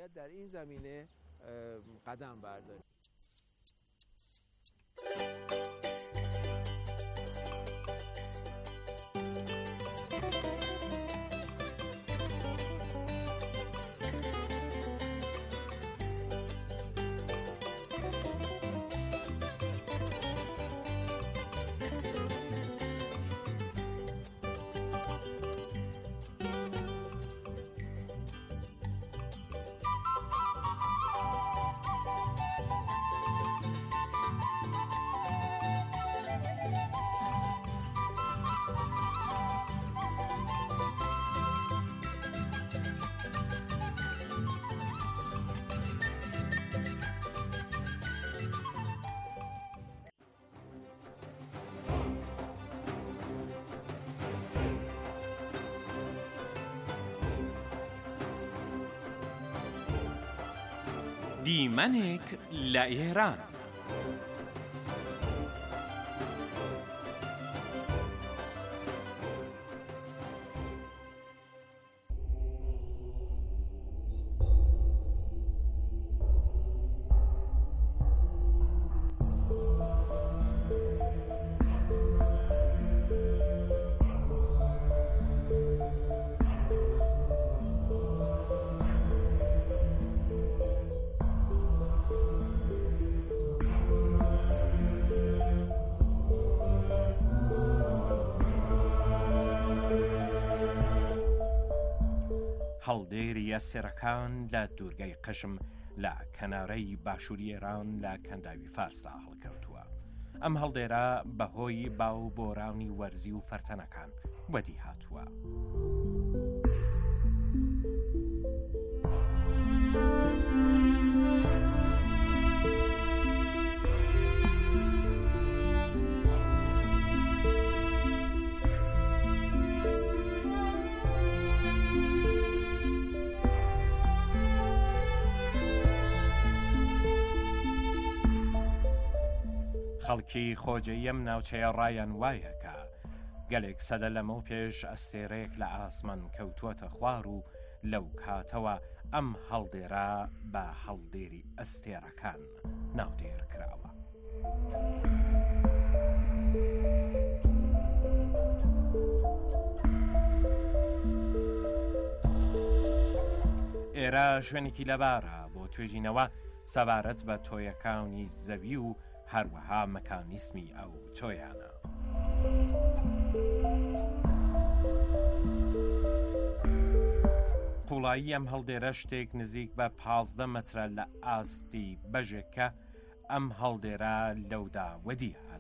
دیمەنێک لە ئێران. هەڵدێری ئەسێرەکان لە دوورگەی قژم لە کەنارەی باشووری ئێران لە کەنداوی فارسدا هەڵکەوتووە. ئەم هەڵدێرە بەهۆی باو بۆراونی وەرزی و فەرتەنەکان وەدی هاتووە. خەڵکی خۆجەیەم ناوچەیە ڕایان وایە کە گەلێک سەدە لەمە و پێش ئەسێرەیەک لە ئاسمان کەوتووەتە خوار و لەو کاتەوە ئەم هەڵدێرە بە هەڵدێری ئەستێرەکان ناودێر کراوە. ئێرە شوێنێکی لەبارە بۆ توێژینەوە سەبارەت بە تۆیەکانی زەوی و هەروەها مەکانیسمی ئەو تۆیانە. قوڵایی ئەم هەڵدێرە شتێک نزیک بە پازدە مەترە لە ئاستی بەژێکە ئەم هەڵدێرە لەودا وەدی